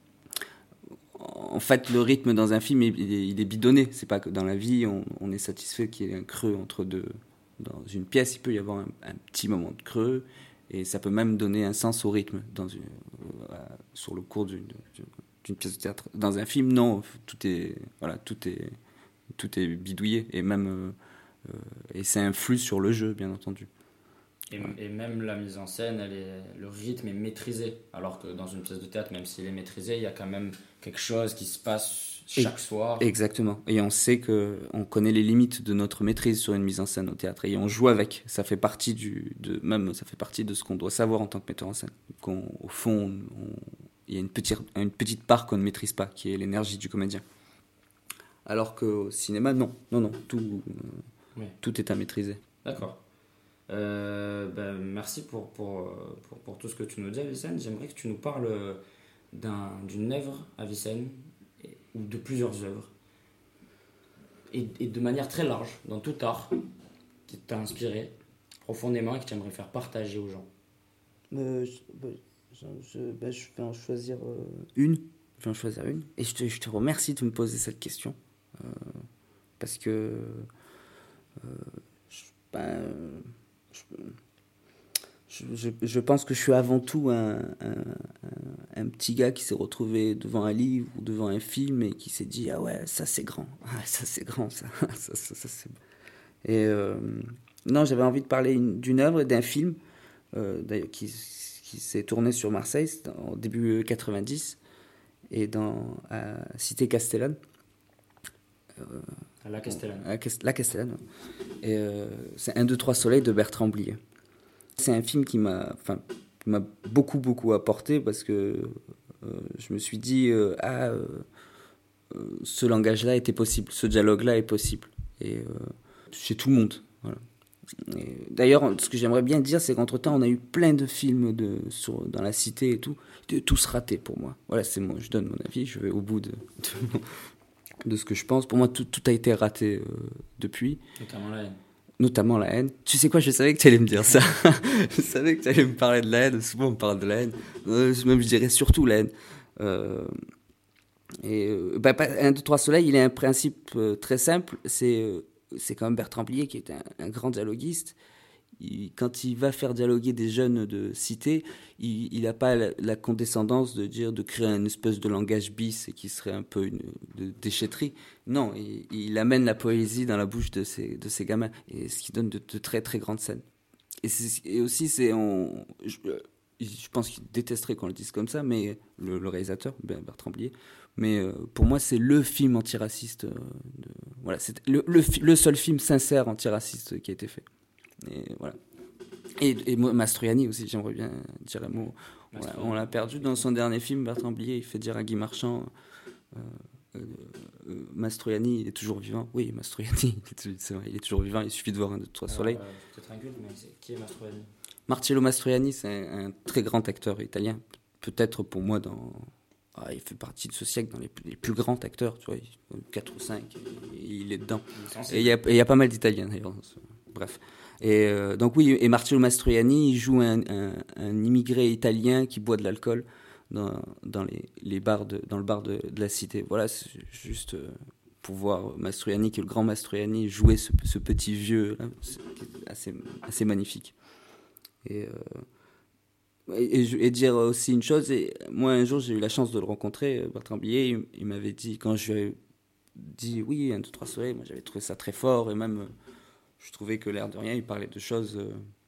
En fait, le rythme dans un film, il est bidonné. C'est pas que dans la vie, on est satisfait qu'il y ait un creux entre deux. Dans une pièce, il peut y avoir un petit moment de creux, et ça peut même donner un sens au rythme sur le cours d'une pièce de théâtre. Dans un film, non, tout est bidouillé, et même et ça influe sur le jeu, bien entendu. Et même la mise en scène, le rythme est maîtrisé, alors que dans une pièce de théâtre, même s'il est maîtrisé, il y a quand même quelque chose qui se passe chaque soir. Exactement. Et on sait qu'on connaît les limites de notre maîtrise sur une mise en scène au théâtre, et on joue avec. Ça fait partie ça fait partie de ce qu'on doit savoir en tant que metteur en scène. Au fond, il y a une petite part qu'on ne maîtrise pas, qui est l'énergie du comédien. Alors qu'au cinéma, non, tout est à maîtriser. D'accord. Merci pour tout ce que tu nous dis, Avicenne. J'aimerais que tu nous parles d'une œuvre, Avicenne, ou de plusieurs œuvres, et de manière très large, dans tout art, qui t'a inspiré profondément et que tu aimerais faire partager aux gens. Je vais en choisir une. Et je te remercie de me poser cette question. Parce que je pense que je suis avant tout un petit gars qui s'est retrouvé devant un livre ou devant un film et qui s'est dit, ah ouais, ça c'est grand, ça c'est grand, ça c'est... Et non, j'avais envie de parler d'une œuvre et d'un film d'ailleurs, qui s'est tourné sur Marseille en début 90, et à Cité Castellane. La Castellane. La Castellane. Et c'est 1, 2, 3 Soleil de Bertrand Blier. C'est un film qui m'a beaucoup, beaucoup apporté, parce que je me suis dit, ce langage-là était possible, ce dialogue-là est possible. Et chez tout le monde. Voilà. Et d'ailleurs, ce que j'aimerais bien dire, c'est qu'entre-temps, on a eu plein de films dans la cité et tout, tous ratés pour moi. Voilà, je donne mon avis, je vais au bout de ce que je pense. Pour moi, tout a été raté depuis. Notamment la haine. Tu sais quoi, je savais que tu allais me dire ça. Je savais que tu allais me parler de la haine. Souvent, on me parle de la haine. Même, je dirais surtout la haine. 1, 2, 3 Soleil, il a un principe très simple. C'est quand même Bertrand Blier qui est un grand dialoguiste. Quand il va faire dialoguer des jeunes de cité, il n'a pas la condescendance de créer une espèce de langage bis qui serait un peu de déchetterie. Non, il amène la poésie dans la bouche de ces gamins, et ce qui donne de très très grandes scènes. Et aussi, je pense qu'il détesterait qu'on le dise comme ça, mais le réalisateur, Bertrand Blier, mais pour moi, c'est le film antiraciste. Voilà, c'est le seul film sincère antiraciste qui a été fait. Et voilà. Et Mastroianni aussi, j'aimerais bien dire un mot. Voilà, on l'a perdu dans son dernier film, Bertrand Blier. Il fait dire à Guy Marchand, Mastroianni, il est toujours vivant. Oui, Mastroianni, c'est vrai, il est toujours vivant. Il suffit de voir 1, 2, 3 Soleil. Peut-être un culte, mais qui est Mastroianni? Marcello Mastroianni, c'est un très grand acteur italien. Peut-être pour moi, il fait partie de ce siècle dans les plus grands acteurs. Tu vois, 4 ou 5, il est dedans. Et il y a pas mal d'Italiens d'ailleurs. Bref. Et donc oui, et Marcello Mastroianni, il joue un immigré italien qui boit de l'alcool dans le bar de la cité. Voilà, c'est juste pour voir Mastroianni, qui est le grand Mastroianni, jouer ce petit vieux là, c'est assez magnifique. Et dire aussi une chose, moi un jour j'ai eu la chance de le rencontrer, Bertrand Blier. Il m'avait dit, quand je lui ai dit oui, 1, 2, 3 Soleil, moi j'avais trouvé ça très fort, et même je trouvais que l'air de rien, il parlait de choses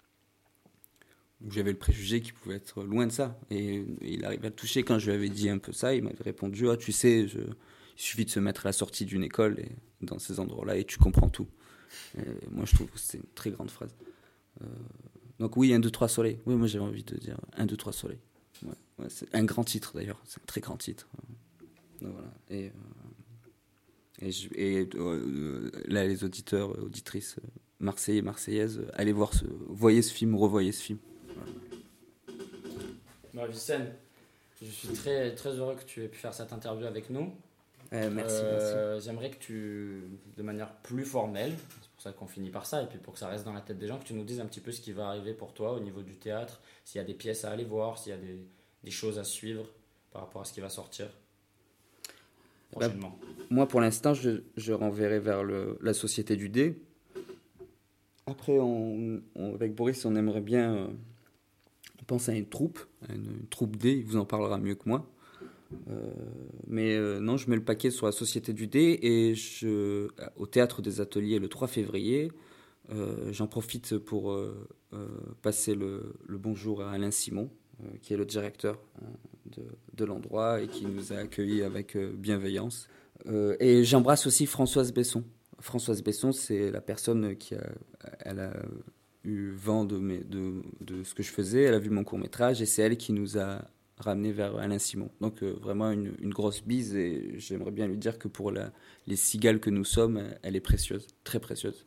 où j'avais le préjugé qu'il pouvait être loin de ça. Et il arrivait à le toucher. Quand je lui avais dit un peu ça, il m'avait répondu, tu sais, Il suffit de se mettre à la sortie d'une école et dans ces endroits-là et tu comprends tout. Et moi, je trouve que c'est une très grande phrase. Donc oui, 1, 2, 3 soleil. Oui, moi j'ai envie de dire 1, 2, 3 soleil. Ouais, c'est un grand titre d'ailleurs, c'est un très grand titre. Donc, voilà. Là, les auditeurs, auditrices marseillais, marseillaises, allez voyez ce film, revoyez ce film. Voilà. Avicenne, je suis très, très heureux que tu aies pu faire cette interview avec nous. Merci. J'aimerais que de manière plus formelle, c'est pour ça qu'on finit par ça, et puis pour que ça reste dans la tête des gens, que tu nous dises un petit peu ce qui va arriver pour toi au niveau du théâtre, s'il y a des pièces à aller voir, s'il y a des choses à suivre par rapport à ce qui va sortir prochainement. Moi, pour l'instant, je renverrai vers la Société du Dé. Après, avec Boris, on aimerait bien penser à une troupe D, il vous en parlera mieux que moi. Non, je mets le paquet sur la Société du Dé et au Théâtre des Ateliers le 3 février, j'en profite pour passer le bonjour à Alain Simon, qui est le directeur de l'endroit et qui nous a accueillis avec bienveillance. Et j'embrasse aussi Françoise Besson. Françoise Besson, c'est la personne elle a eu vent de ce que je faisais, elle a vu mon court-métrage et c'est elle qui nous a ramené vers Alain Simon. Donc vraiment une grosse bise et j'aimerais bien lui dire que pour les cigales que nous sommes, elle est précieuse, très précieuse.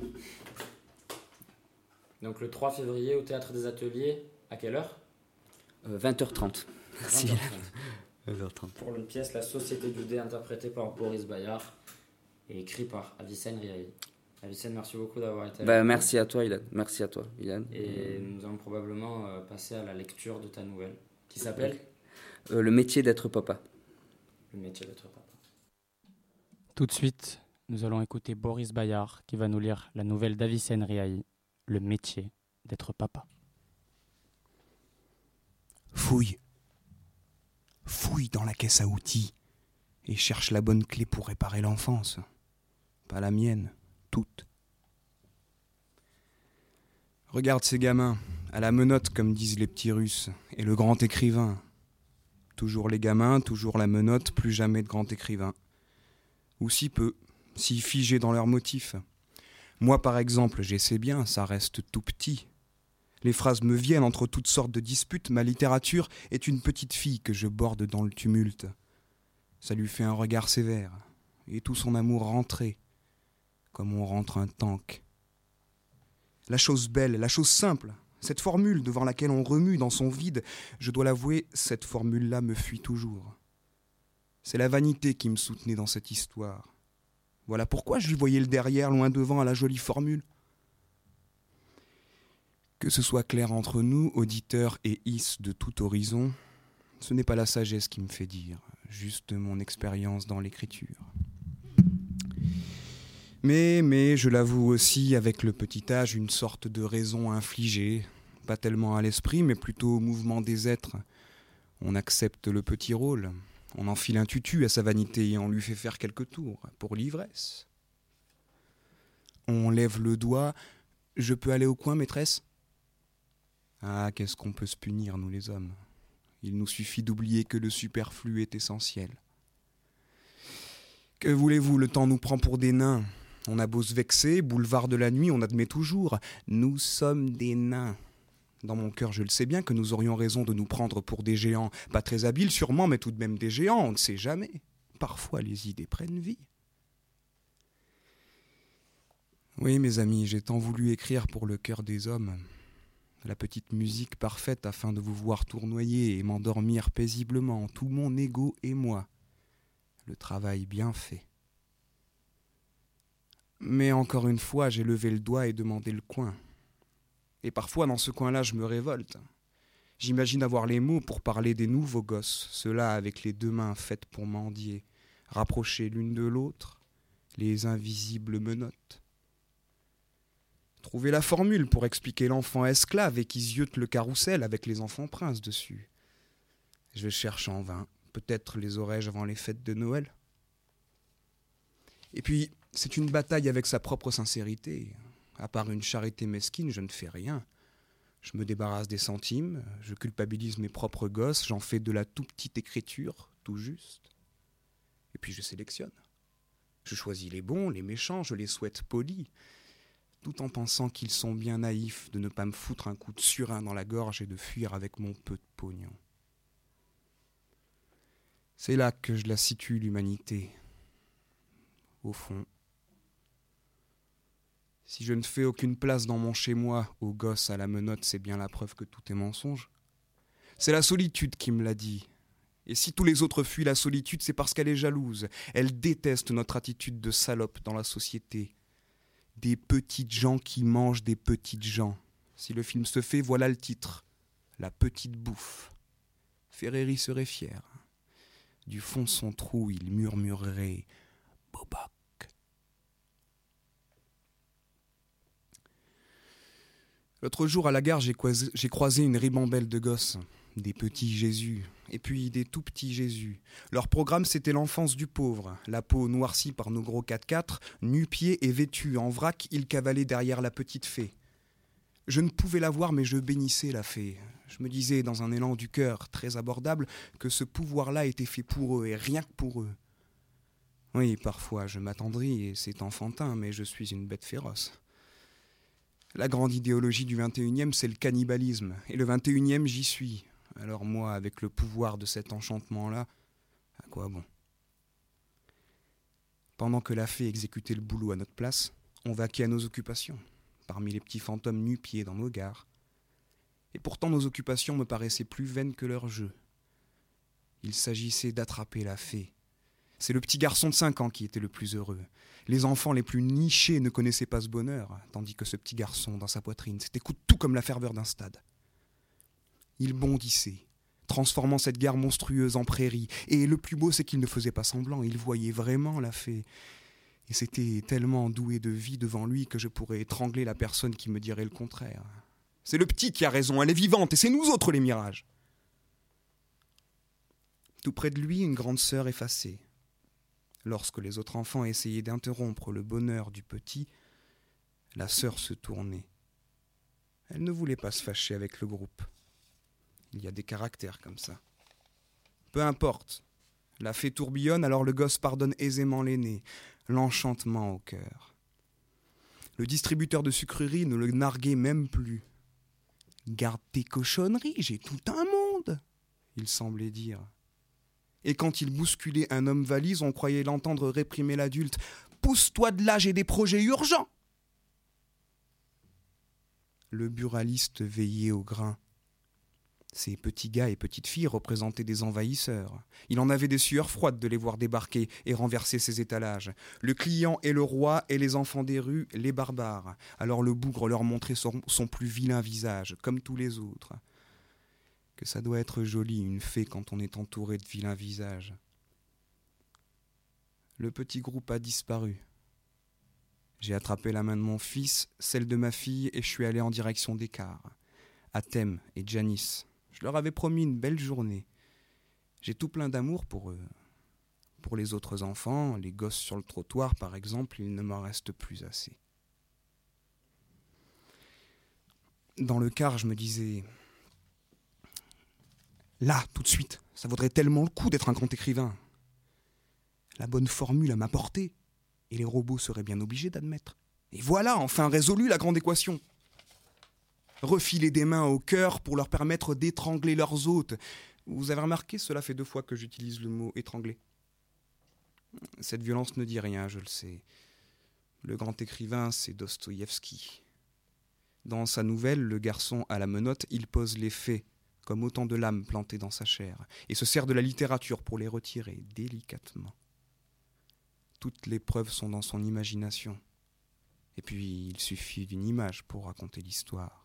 Donc le 3 février au Théâtre des Ateliers, à quelle heure 20h30. 20h30. 20h30. Pour une pièce La Société du Dé interprétée par Boris Bayard et écrit par Avicenne Riahi. Avicenne, merci beaucoup d'avoir été avec nous. Merci à toi, Ilan. Et nous allons probablement passer à la lecture de ta nouvelle, qui s'appelle Le métier d'être papa. Le métier d'être papa. Tout de suite, nous allons écouter Boris Bayard qui va nous lire la nouvelle d'Avicenne Riahi, Le métier d'être papa. Fouille dans la caisse à outils et cherche la bonne clé pour réparer l'enfance. Pas la mienne, toute. Regarde ces gamins, à la menotte comme disent les petits Russes, et le grand écrivain. Toujours les gamins, toujours la menotte, plus jamais de grand écrivain. Ou si peu, si figés dans leurs motifs. Moi par exemple, j'essaie bien, ça reste tout petit. Les phrases me viennent entre toutes sortes de disputes, ma littérature est une petite fille que je borde dans le tumulte. Ça lui fait un regard sévère, et tout son amour rentré, comme on rentre un tank. La chose belle, la chose simple, cette formule devant laquelle on remue dans son vide, je dois l'avouer, cette formule-là me fuit toujours. C'est la vanité qui me soutenait dans cette histoire. Voilà pourquoi je lui voyais le derrière, loin devant, à la jolie formule. Que ce soit clair entre nous, auditeurs et is de tout horizon, ce n'est pas la sagesse qui me fait dire, juste mon expérience dans l'écriture. Mais je l'avoue aussi, avec le petit âge, une sorte de raison infligée, pas tellement à l'esprit, mais plutôt au mouvement des êtres. On accepte le petit rôle, on enfile un tutu à sa vanité et on lui fait faire quelques tours, pour l'ivresse. On lève le doigt, je peux aller au coin, maîtresse ? Ah, qu'est-ce qu'on peut se punir, nous les hommes. Il nous suffit d'oublier que le superflu est essentiel. Que voulez-vous, le temps nous prend pour des nains. On a beau se vexer, boulevard de la nuit, on admet toujours. Nous sommes des nains. Dans mon cœur, je le sais bien que nous aurions raison de nous prendre pour des géants. Pas très habiles sûrement, mais tout de même des géants, on ne sait jamais. Parfois les idées prennent vie. Oui, mes amis, j'ai tant voulu écrire pour le cœur des hommes. La petite musique parfaite afin de vous voir tournoyer et m'endormir paisiblement, tout mon ego et moi. Le travail bien fait. Mais encore une fois, j'ai levé le doigt et demandé le coin. Et parfois, dans ce coin-là, je me révolte. J'imagine avoir les mots pour parler des nouveaux gosses, ceux-là avec les deux mains faites pour mendier, rapprochées l'une de l'autre, les invisibles menottes. Trouver la formule pour expliquer l'enfant esclave et qui ziote le carrousel avec les enfants princes dessus. Je cherche en vain. Peut-être les aurais-je avant les fêtes de Noël. Et puis, c'est une bataille avec sa propre sincérité. À part une charité mesquine, je ne fais rien. Je me débarrasse des centimes, je culpabilise mes propres gosses, j'en fais de la tout petite écriture, tout juste. Et puis je sélectionne. Je choisis les bons, les méchants, je les souhaite polis, tout en pensant qu'ils sont bien naïfs de ne pas me foutre un coup de surin dans la gorge et de fuir avec mon peu de pognon. C'est là que je la situe, l'humanité. Au fond, si je ne fais aucune place dans mon chez-moi aux gosses à la menotte, c'est bien la preuve que tout est mensonge. C'est la solitude qui me l'a dit. Et si tous les autres fuient la solitude, c'est parce qu'elle est jalouse. Elle déteste notre attitude de salope dans la société. Des petites gens qui mangent des petites gens. Si le film se fait, voilà le titre. La petite bouffe. Ferreri serait fier. Du fond de son trou, il murmurerait « Boboc ». L'autre jour, à la gare, j'ai croisé une ribambelle de gosses. Des petits Jésus, et puis des tout petits Jésus. Leur programme, c'était l'enfance du pauvre. La peau noircie par nos gros 4x4, nu-pieds et vêtus en vrac, ils cavalaient derrière la petite fée. Je ne pouvais la voir, mais je bénissais la fée. Je me disais, dans un élan du cœur très abordable, que ce pouvoir-là était fait pour eux, et rien que pour eux. Oui, parfois je m'attendris, et c'est enfantin, mais je suis une bête féroce. La grande idéologie du 21e, c'est le cannibalisme, et le 21e, j'y suis. Alors moi, avec le pouvoir de cet enchantement-là, à quoi bon ? Pendant que la fée exécutait le boulot à notre place, on vaquait à nos occupations, parmi les petits fantômes nu-pieds dans nos gares. Et pourtant nos occupations me paraissaient plus vaines que leur jeu. Il s'agissait d'attraper la fée. C'est le petit garçon de 5 ans qui était le plus heureux. Les enfants les plus nichés ne connaissaient pas ce bonheur, tandis que ce petit garçon, dans sa poitrine, c'était tout comme la ferveur d'un stade. Il bondissait, transformant cette gare monstrueuse en prairie. Et le plus beau, c'est qu'il ne faisait pas semblant, il voyait vraiment la fée. Et c'était tellement doué de vie devant lui que je pourrais étrangler la personne qui me dirait le contraire. C'est le petit qui a raison, elle est vivante, et c'est nous autres les mirages. Tout près de lui, une grande sœur effacée. Lorsque les autres enfants essayaient d'interrompre le bonheur du petit, la sœur se tournait. Elle ne voulait pas se fâcher avec le groupe. Il y a des caractères comme ça. Peu importe. La fée tourbillonne, alors le gosse pardonne aisément l'aîné. L'enchantement au cœur. Le distributeur de sucreries ne le narguait même plus. « Garde tes cochonneries, j'ai tout un monde !» il semblait dire. Et quand il bousculait un homme valise, on croyait l'entendre réprimer l'adulte. « Pousse-toi de là, j'ai des projets urgents !» Le buraliste veillait au grain. Ces petits gars et petites filles représentaient des envahisseurs. Il en avait des sueurs froides de les voir débarquer et renverser ses étalages. Le client est le roi et les enfants des rues, les barbares. Alors le bougre leur montrait son plus vilain visage, comme tous les autres. Que ça doit être joli, une fée, quand on est entouré de vilains visages. Le petit groupe a disparu. J'ai attrapé la main de mon fils, celle de ma fille, et je suis allé en direction des cars. Athème et Janice. Je leur avais promis une belle journée. J'ai tout plein d'amour pour eux. Pour les autres enfants, les gosses sur le trottoir par exemple, il ne m'en reste plus assez. Dans le car, je me disais... Là, tout de suite, ça vaudrait tellement le coup d'être un grand écrivain. La bonne formule à m'apporter, et les robots seraient bien obligés d'admettre. Et voilà, enfin résolu la grande équation. Refiler des mains au cœur pour leur permettre d'étrangler leurs hôtes. Vous avez remarqué, cela fait 2 fois que j'utilise le mot « étrangler ». Cette violence ne dit rien, je le sais. Le grand écrivain, c'est Dostoïevski. Dans sa nouvelle, Le garçon à la menotte, il pose les faits comme autant de lames plantées dans sa chair, et se sert de la littérature pour les retirer délicatement. Toutes les preuves sont dans son imagination. Et puis, il suffit d'une image pour raconter l'histoire.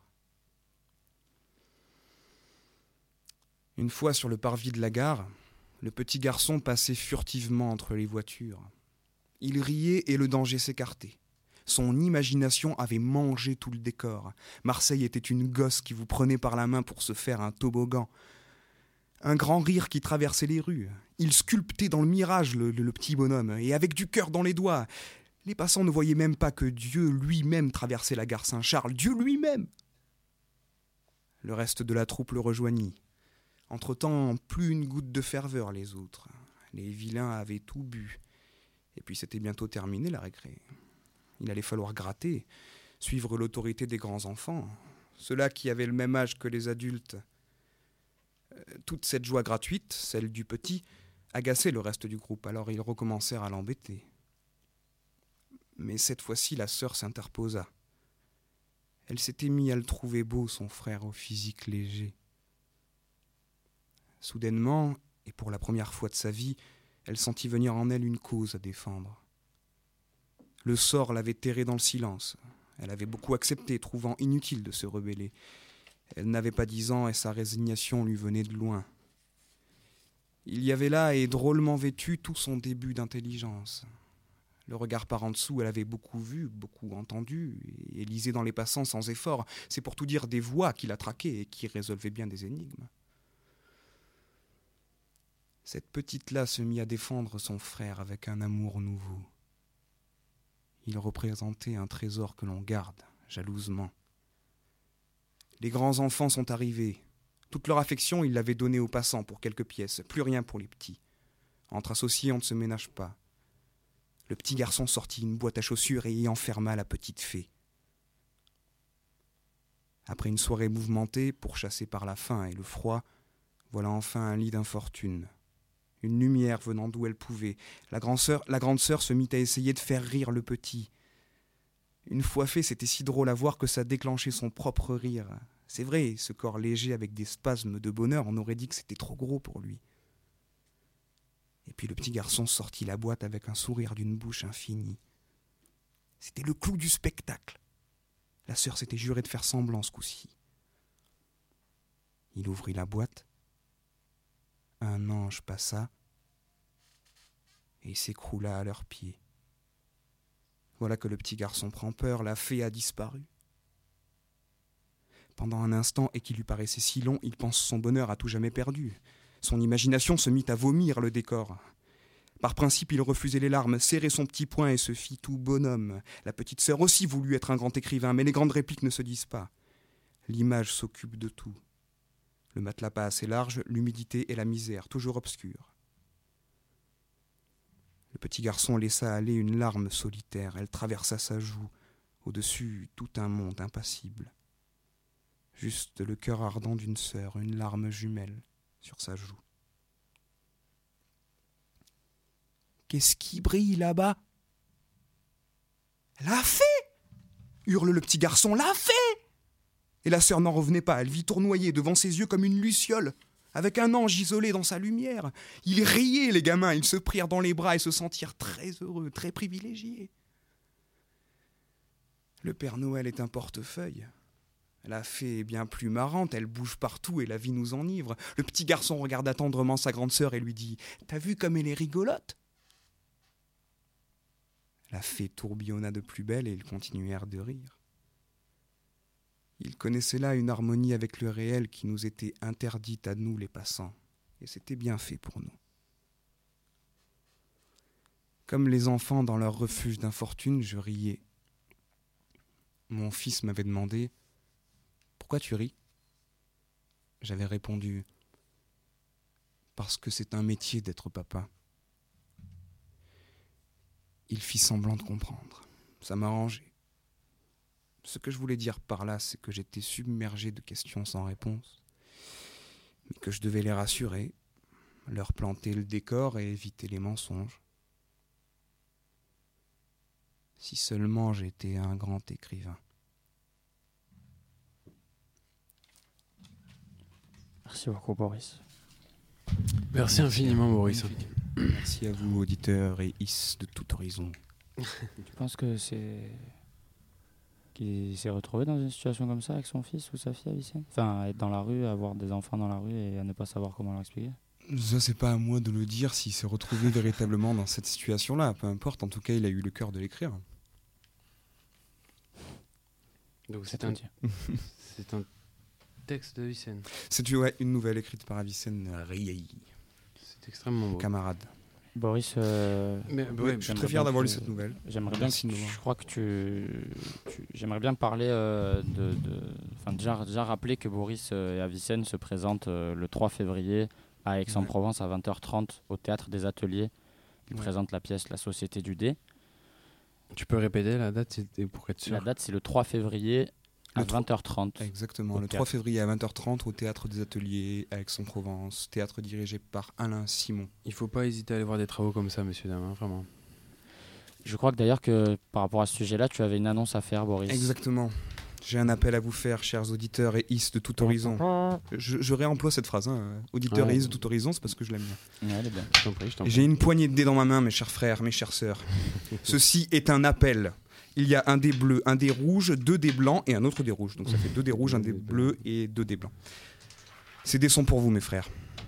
Une fois sur le parvis de la gare, le petit garçon passait furtivement entre les voitures. Il riait et le danger s'écartait. Son imagination avait mangé tout le décor. Marseille était une gosse qui vous prenait par la main pour se faire un toboggan. Un grand rire qui traversait les rues. Il sculptait dans le mirage le petit bonhomme, et avec du cœur dans les doigts. Les passants ne voyaient même pas que Dieu lui-même traversait la gare Saint-Charles. Dieu lui-même! Le reste de la troupe le rejoignit. Entre-temps, plus une goutte de ferveur les autres. Les vilains avaient tout bu. Et puis c'était bientôt terminé la récré. Il allait falloir gratter, suivre l'autorité des grands enfants, ceux-là qui avaient le même âge que les adultes. Toute cette joie gratuite, celle du petit, agaçait le reste du groupe, alors ils recommencèrent à l'embêter. Mais cette fois-ci, la sœur s'interposa. Elle s'était mise à le trouver beau, son frère au physique léger. Soudainement, et pour la première fois de sa vie, elle sentit venir en elle une cause à défendre. Le sort l'avait terrée dans le silence. Elle avait beaucoup accepté, trouvant inutile de se rebeller. Elle n'avait pas 10 ans et sa résignation lui venait de loin. Il y avait là, et drôlement vêtu, tout son début d'intelligence. Le regard par en dessous, elle avait beaucoup vu, beaucoup entendu, et lisait dans les passants sans effort. C'est pour tout dire des voix qui la traquaient et qui résolvaient bien des énigmes. Cette petite-là se mit à défendre son frère avec un amour nouveau. Il représentait un trésor que l'on garde, jalousement. Les grands enfants sont arrivés. Toute leur affection, ils l'avaient donnée aux passants pour quelques pièces, plus rien pour les petits. Entre associés, on ne se ménage pas. Le petit garçon sortit une boîte à chaussures et y enferma la petite fée. Après une soirée mouvementée, pourchassée par la faim et le froid, voilà enfin un lit d'infortune. Une lumière venant d'où elle pouvait. La grande sœur se mit à essayer de faire rire le petit. Une fois fait, c'était si drôle à voir que ça déclenchait son propre rire. C'est vrai, ce corps léger avec des spasmes de bonheur, on aurait dit que c'était trop gros pour lui. Et puis le petit garçon sortit la boîte avec un sourire d'une bouche infinie. C'était le clou du spectacle. La sœur s'était jurée de faire semblant ce coup-ci. Il ouvrit la boîte. Un ange passa et s'écroula à leurs pieds. Voilà que le petit garçon prend peur, la fée a disparu. Pendant un instant, et qui lui paraissait si long, il pense son bonheur à tout jamais perdu. Son imagination se mit à vomir le décor. Par principe, il refusait les larmes, serrait son petit poing et se fit tout bonhomme. La petite sœur aussi voulut être un grand écrivain, mais les grandes répliques ne se disent pas. L'image s'occupe de tout. Le matelas pas assez large, l'humidité et la misère, toujours obscure. Le petit garçon laissa aller une larme solitaire. Elle traversa sa joue. Au-dessus, tout un monde impassible. Juste le cœur ardent d'une sœur, une larme jumelle sur sa joue. Qu'est-ce qui brille là-bas? La fée! Hurle le petit garçon. La fée! Et la sœur n'en revenait pas, elle vit tournoyer devant ses yeux comme une luciole, avec un ange isolé dans sa lumière. Ils riaient, les gamins, ils se prirent dans les bras et se sentirent très heureux, très privilégiés. Le Père Noël est un portefeuille. La fée est bien plus marrante, elle bouge partout et la vie nous enivre. Le petit garçon regarda tendrement sa grande sœur et lui dit « T'as vu comme elle est rigolote ?» La fée tourbillonna de plus belle et ils continuèrent de rire. Ils connaissaient là une harmonie avec le réel qui nous était interdite à nous les passants, et c'était bien fait pour nous. Comme les enfants dans leur refuge d'infortune, je riais. Mon fils m'avait demandé « Pourquoi tu ris ?» J'avais répondu « Parce que c'est un métier d'être papa. » Il fit semblant de comprendre. Ça m'arrangeait. Ce que je voulais dire par là, c'est que j'étais submergé de questions sans réponse, mais que je devais les rassurer, leur planter le décor et éviter les mensonges. Si seulement j'étais un grand écrivain. Merci beaucoup, Boris. Merci infiniment, Boris. Merci à vous, auditeurs et is de tout horizon. Tu penses que c'est... qu'il s'est retrouvé dans une situation comme ça avec son fils ou sa fille, Avicenne? Enfin, être dans la rue, avoir des enfants dans la rue et à ne pas savoir comment leur expliquer? Ça, c'est pas à moi de le dire s'il s'est retrouvé véritablement dans cette situation-là. Peu importe, en tout cas, il a eu le cœur de l'écrire. Donc c'est un texte de Avicenne. C'est une nouvelle écrite par Avicenne Riei. C'est extrêmement beau. Camarade. Boris, je suis très fier d'avoir lu cette nouvelle. J'aimerais bien. Je crois que j'aimerais bien parler déjà rappeler que Boris et Avicenne se présentent le 3 février à Aix-en-Provence à 20h30 au Théâtre des Ateliers. Il présente la pièce La Société du dé. Tu peux répéter la date pour être sûr? La date, c'est le 3 février à 20h30. Exactement, le 3 février à 20h30 au Théâtre des Ateliers à Aix-en-Provence, théâtre dirigé par Alain Simon. Il faut pas hésiter à aller voir des travaux comme ça, messieurs, dames, vraiment. Je crois que d'ailleurs que par rapport à ce sujet-là, tu avais une annonce à faire, Boris. Exactement. J'ai un appel à vous faire, chers auditeurs et is de tout horizon. Je réemploie cette phrase, auditeurs et is de tout horizon, c'est parce que je l'aime bien. Ouais, elle est bien. Je t'en prie. J'ai une poignée de dés dans ma main, mes chers frères, mes chères sœurs. Ceci est un appel. Il y a un dé bleu, un dé rouge, 2 dés blancs et un autre dé rouge. Donc ça fait 2 dés rouges, un dé bleu et 2 dés blancs. Ces dés sont pour vous, mes frères.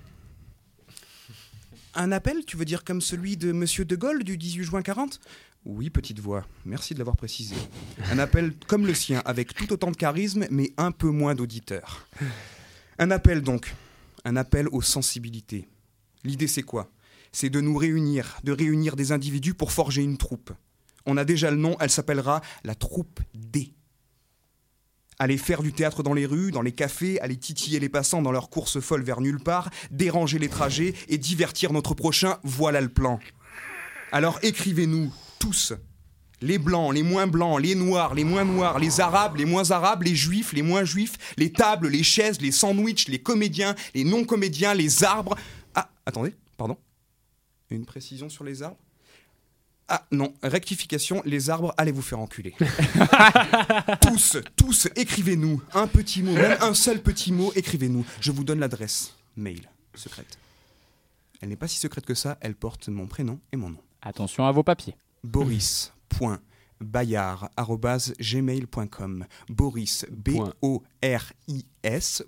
Un appel, tu veux dire comme celui de Monsieur de Gaulle du 18 juin 40 ? Oui, petite voix, merci de l'avoir précisé. Un appel comme le sien, avec tout autant de charisme, mais un peu moins d'auditeurs. Un appel donc, un appel aux sensibilités. L'idée c'est quoi ? C'est de nous réunir, de réunir des individus pour forger une troupe. On a déjà le nom, elle s'appellera la troupe D. Aller faire du théâtre dans les rues, dans les cafés, aller titiller les passants dans leurs courses folles vers nulle part, déranger les trajets et divertir notre prochain, voilà le plan. Alors écrivez-nous, tous, les blancs, les moins blancs, les noirs, les moins noirs, les arabes, les moins arabes, les juifs, les moins juifs, les tables, les chaises, les sandwichs, les comédiens, les non-comédiens, les arbres... Ah, attendez, pardon. Une précision sur les arbres ? Ah non, rectification, les arbres, allez vous faire enculer. Tous, écrivez-nous un petit mot, même un seul petit mot, écrivez-nous. Je vous donne l'adresse mail secrète. Elle n'est pas si secrète que ça, elle porte mon prénom et mon nom. Attention à vos papiers. boris.bayard@gmail.com. Boris, B-O-R-I-S,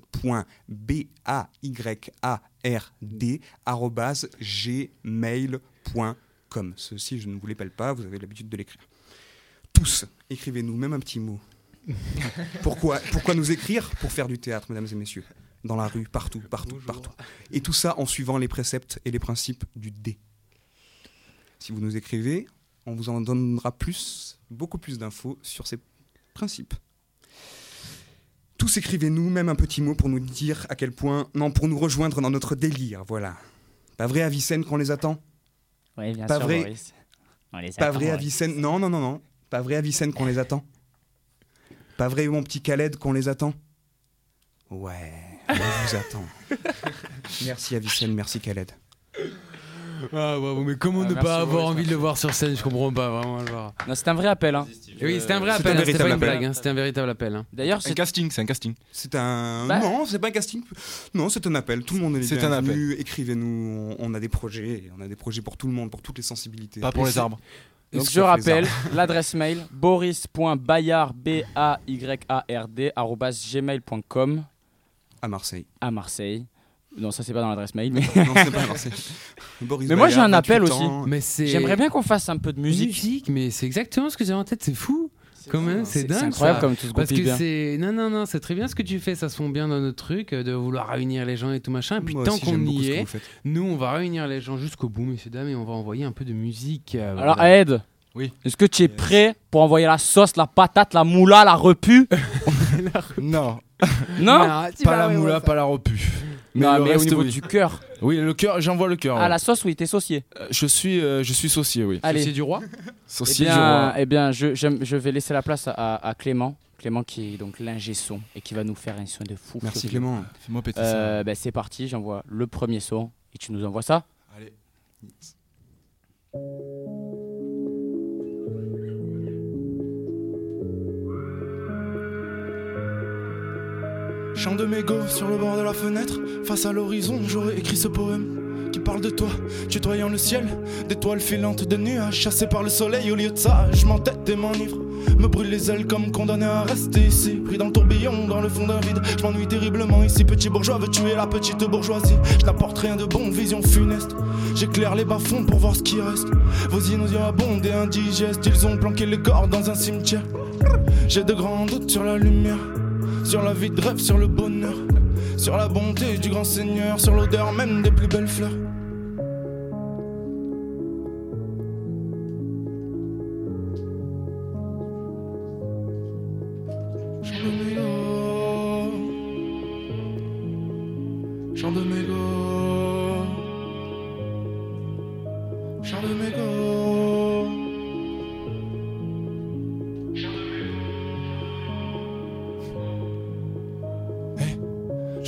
.bayard@gmail.com. Ceci, je ne vous l'appelle pas, vous avez l'habitude de l'écrire. Tous, écrivez-nous, même un petit mot. Pourquoi nous écrire ? Pour faire du théâtre, mesdames et messieurs. Dans la rue, partout. Et tout ça en suivant les préceptes et les principes du D. Si vous nous écrivez, on vous en donnera beaucoup plus d'infos sur ces principes. Tous écrivez-nous, même un petit mot pour nous dire à quel point... Non, pour nous rejoindre dans notre délire, voilà. Pas vrai, Avicenne, qu'on les attend ? Oui, bien pas sûr, vrai, Boris. On les pas attend, vrai, ouais. Avicenne. Non. Pas vrai, Avicenne, qu'on les attend. Pas vrai, mon petit Khaled, qu'on les attend. Ouais, on vous attend. Merci, Avicenne, merci, Khaled. Ah, ouais, mais comment ne pas avoir envie de le voir sur scène ? Je comprends pas vraiment le voir. Non, c'est un vrai appel. Hein. Oui, c'était un vrai C'est appel, un c'était pas une véritable blague, hein, c'était un véritable appel. Hein. D'ailleurs, C'est un casting. C'est un... Bah. Non, c'est pas un casting. Non, c'est un appel. Tout le monde est C'est un bienvenu. Écrivez-nous. On a des projets. On a des projets pour tout le monde, pour toutes les sensibilités. Pas pour les arbres. Et donc sauf je les rappelle arbres. l'adresse mail boris.bayard, bayard@gmail.com À Marseille. à Marseille. Non, ça c'est pas dans l'adresse mail, mais Non, c'est pas à Marseille. Boris Mais moi, j'ai Bayard, un appel 28 aussi. ans. Mais c'est... j'aimerais bien qu'on fasse un peu de musique. mais c'est exactement ce que j'ai en tête, c'est fou. Quand même, c'est dingue. C'est incroyable ça. comme tout se Parce goupille que bien. c'est non, c'est très bien ce que tu fais, ça se fond bien dans notre truc de vouloir réunir les gens et tout machin. Et puis Moi tant aussi, qu'on j'aime beaucoup y ce que est, vous faites. nous on va réunir les gens jusqu'au bout, messieurs dames, et on va envoyer un peu de musique. Alors voilà. Ed, Oui. est-ce que tu es prêt pour envoyer la sauce, la patate, la moula, la repu? Non. Non. Pas la moula, pas la repu. Non, le mais au reste, niveau oui. du cœur. Oui, le cœur, j'envoie le cœur. Ah, ouais. la sauce, oui, t'es saucier. Je suis saucier, oui. Allez. C'est du roi. Saucier du roi. Eh bien, je vais laisser la place à Clément. Clément qui est donc l'ingé son et qui va nous faire un son de fou. Merci furieux. Clément. Fais-moi péter ça. C'est parti, j'envoie le premier son et tu nous envoies ça. Allez. Chant de mégots sur le bord de la fenêtre, face à l'horizon, j'aurais écrit ce poème qui parle de toi, tutoyant le ciel, d'étoiles filantes, de nuages chassés par le soleil. Au lieu de ça, je m'entête et m'enivre, me brûle les ailes comme condamné à rester ici, pris dans le tourbillon, dans le fond d'un vide. Je m'ennuie terriblement ici, petit bourgeois veut tuer la petite bourgeoisie. Je n'apporte rien de bon, vision funeste. J'éclaire les bas-fonds pour voir ce qui reste. Vos inaudibles et indigestes, ils ont planqué les corps dans un cimetière. J'ai de grands doutes sur la lumière, sur la vie de rêve, sur le bonheur, sur la bonté du grand Seigneur, sur l'odeur même des plus belles fleurs. Chant de mégots,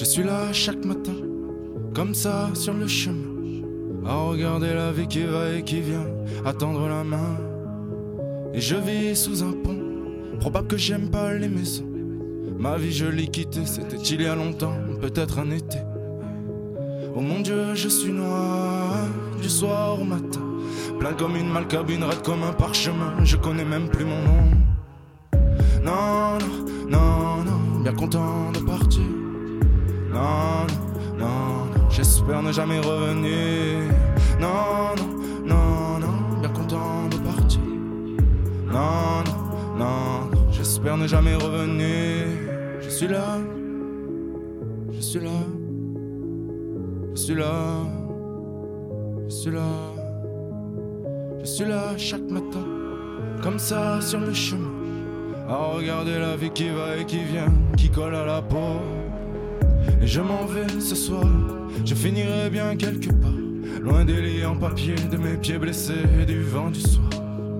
suis là chaque matin, comme ça sur le chemin, à regarder la vie qui va et qui vient, à tendre la main. Et je vis sous un pont, probable que j'aime pas les maisons. Ma vie je l'ai quittée, c'était il y a longtemps, peut-être un été. Oh mon Dieu, je suis noir, du soir au matin, plein comme une malcabine, raide comme un parchemin. Je connais même plus mon nom. Non, non, non, non, bien content de partir. Non, non, non, non, j'espère ne jamais revenir. Non, non, non, non, bien content de partir. Non, non, non, non, j'espère ne jamais revenir. Je suis là, je suis là, je suis là, je suis là, je suis là chaque matin, comme ça sur le chemin, à regarder la vie qui va et qui vient, qui colle à la peau. Et je m'en vais ce soir, je finirai bien quelque part, loin des lits en papier, de mes pieds blessés et du vent du soir.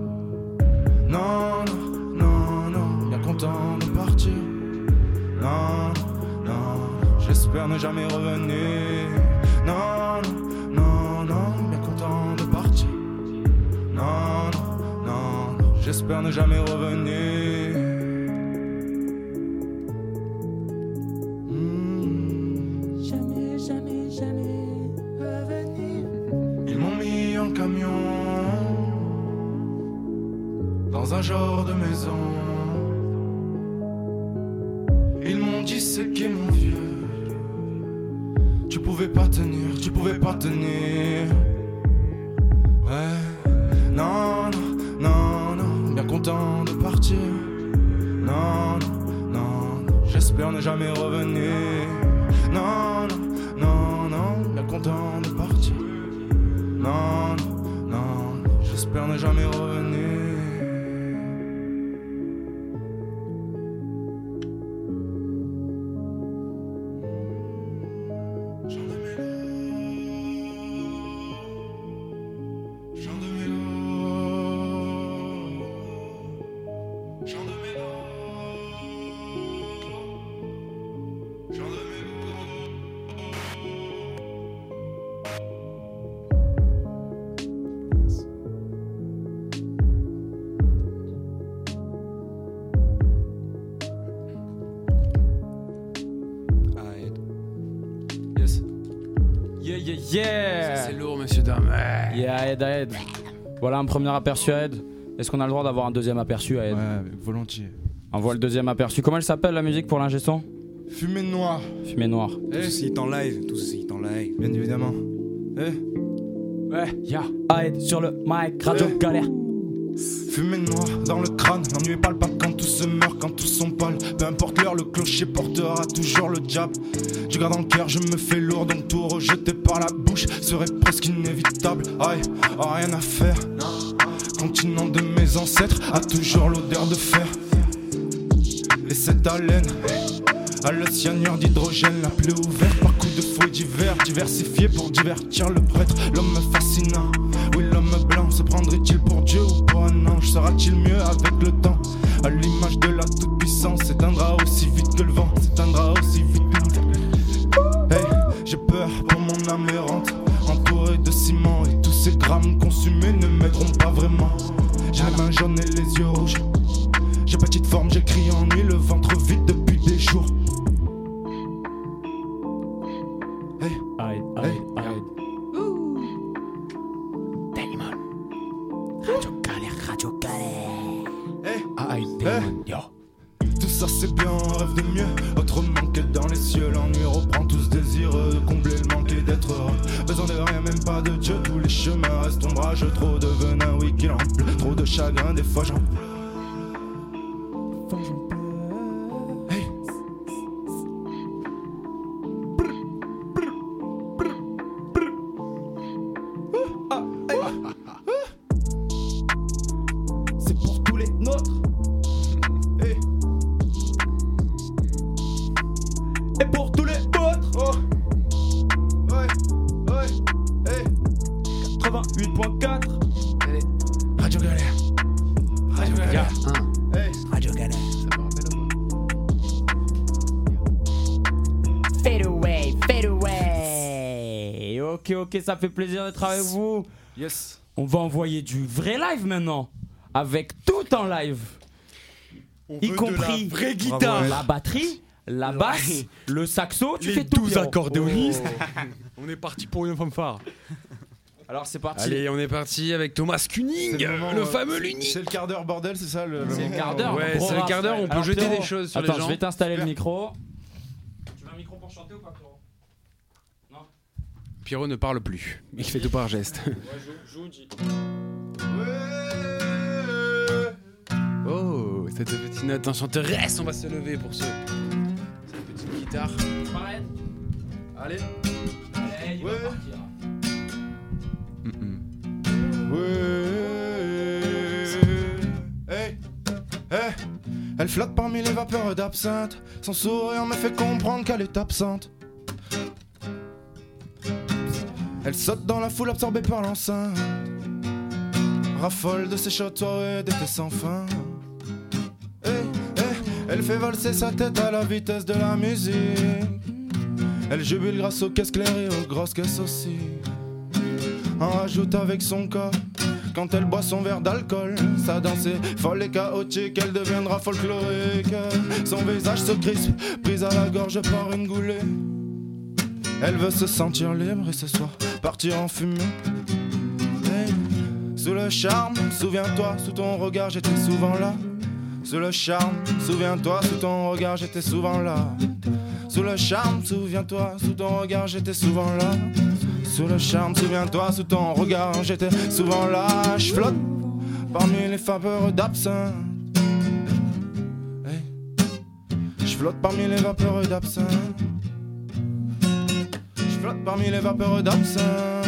Non, non, non, non, bien content de partir. Non, non, j'espère ne jamais revenir. Non, non, non, bien content de partir. Non, non, non, j'espère ne jamais revenir. Jamais, jamais, jamais revenir. Ils m'ont mis en camion dans un genre de maison. Ils m'ont dit c'est qui mon vieux, tu pouvais pas tenir, tu pouvais pas tenir. Ouais, non, non, non, non, bien content de partir. Non, non, non, j'espère ne jamais revenir. Non, non, non, non, bien content de partir. Non, non, non, j'espère ne jamais revenir. Yeah. Ça, c'est lourd, messieurs, dames. Yeah, Aed. Voilà un premier aperçu à Aed. Est-ce qu'on a le droit d'avoir un deuxième aperçu à Aed? Ouais, volontiers. On voit le deuxième aperçu. Comment elle s'appelle la musique pour l'ingé son? Fumée noire. Fumée noire. Tout ceci est en live, tout ceci est en live. Bien évidemment. Ouais, yeah. Aed sur le mic, Radio Galère. Fumée noire dans le crâne, l'ennui est palpable quand tous se meurent, quand tous sont pâles. Peu importe l'heure, le clocher portera toujours le diable. Je garde dans le cœur, je me fais lourd, donc tout rejeté par la bouche serait presque inévitable. Aïe, rien à faire. Continent de mes ancêtres a toujours l'odeur de fer. Et cette haleine a le cyanure d'hydrogène, la plaie ouverte par coups de fouet divers, diversifié pour divertir le prêtre. L'homme fascinant, oui l'homme blanc, se prendrait-il pour Dieu ou pour un ange? Sera-t-il mieux avec le temps? À l'image de la toute-puissance, s'éteindra aussi vite que le vent, s'éteindra aussi vite que le vent. Hey, j'ai peur pour mon âme errante, entouré de ciment, et tous ces grammes consumés ne m'aideront pas vraiment. J'ai les mains jaunes et les yeux rouges, j'ai petite forme, j'écris en nuit, le ventre vide depuis des jours. Hey, Aed. Radio Galère. Hey, tout ça c'est bien, on rêve de mieux, autrement que dans les cieux. L'ennui reprend tous désireux de combler le manque et d'être heureux. Besoin de rien, même pas de Dieu, tous les chemins restent ombrageux. Trop de venin, oui qu'il en pleut, trop de chagrin, des fois j'en hey. C'est pour tous les nôtres. Hey. Et pour tous les autres. Oh. Ouais, hey. 88.4. Radio Galère. Radio Galère. Radio Galère. Ok, ça fait plaisir d'être avec vous. Yes. On va envoyer du vrai live maintenant. Avec tout en live. Y compris de la vraie guitare. la batterie, la basse, le saxo, tu fais tout. 12 accordéonistes. On est parti pour une fanfare. Alors c'est parti. Allez, on est parti avec Thomas Kuning, le fameux l'unique. C'est le quart d'heure bordel, c'est ça le C'est le quart d'heure. Ouais, c'est le quart d'heure, on peut jeter des choses sur les gens. Attends, je vais t'installer le micro. Tu veux un micro pour chanter ou pas, Pierrot? Non. Pierrot ne parle plus, il fait tout par geste. Ouais, je vous dis. Oh, cette petite note enchanteresse, on va se lever pour cette petite guitare. Arrête. Allez. Allez, il va partir. Hey, hey. Elle flotte parmi les vapeurs d'absinthe. Son sourire me fait comprendre qu'elle est absente. Elle saute dans la foule absorbée par l'enceinte. Raffole de ses châteaux et d'été sans fin. Hey, hey. Elle fait valser sa tête à la vitesse de la musique. Elle jubile grâce aux caisses claires et aux grosses caisses aussi. En rajoute avec son corps. Quand elle boit son verre d'alcool, sa danse est folle et chaotique, elle deviendra folklorique. Son visage se crispe, prise à la gorge par une goulée. Elle veut se sentir libre et ce soir partir en fumée. Hey. Sous le charme, souviens-toi, sous ton regard j'étais souvent là. Sous le charme, souviens-toi, sous ton regard j'étais souvent là. Sous le charme, souviens-toi, sous ton regard j'étais souvent là. Sous le charme, souviens-toi, sous ton regard j'étais souvent là. Je flotte parmi les vapeurs d'absinthe. Hey. Je flotte parmi les vapeurs d'absinthe. Je flotte parmi les vapeurs d'absinthe.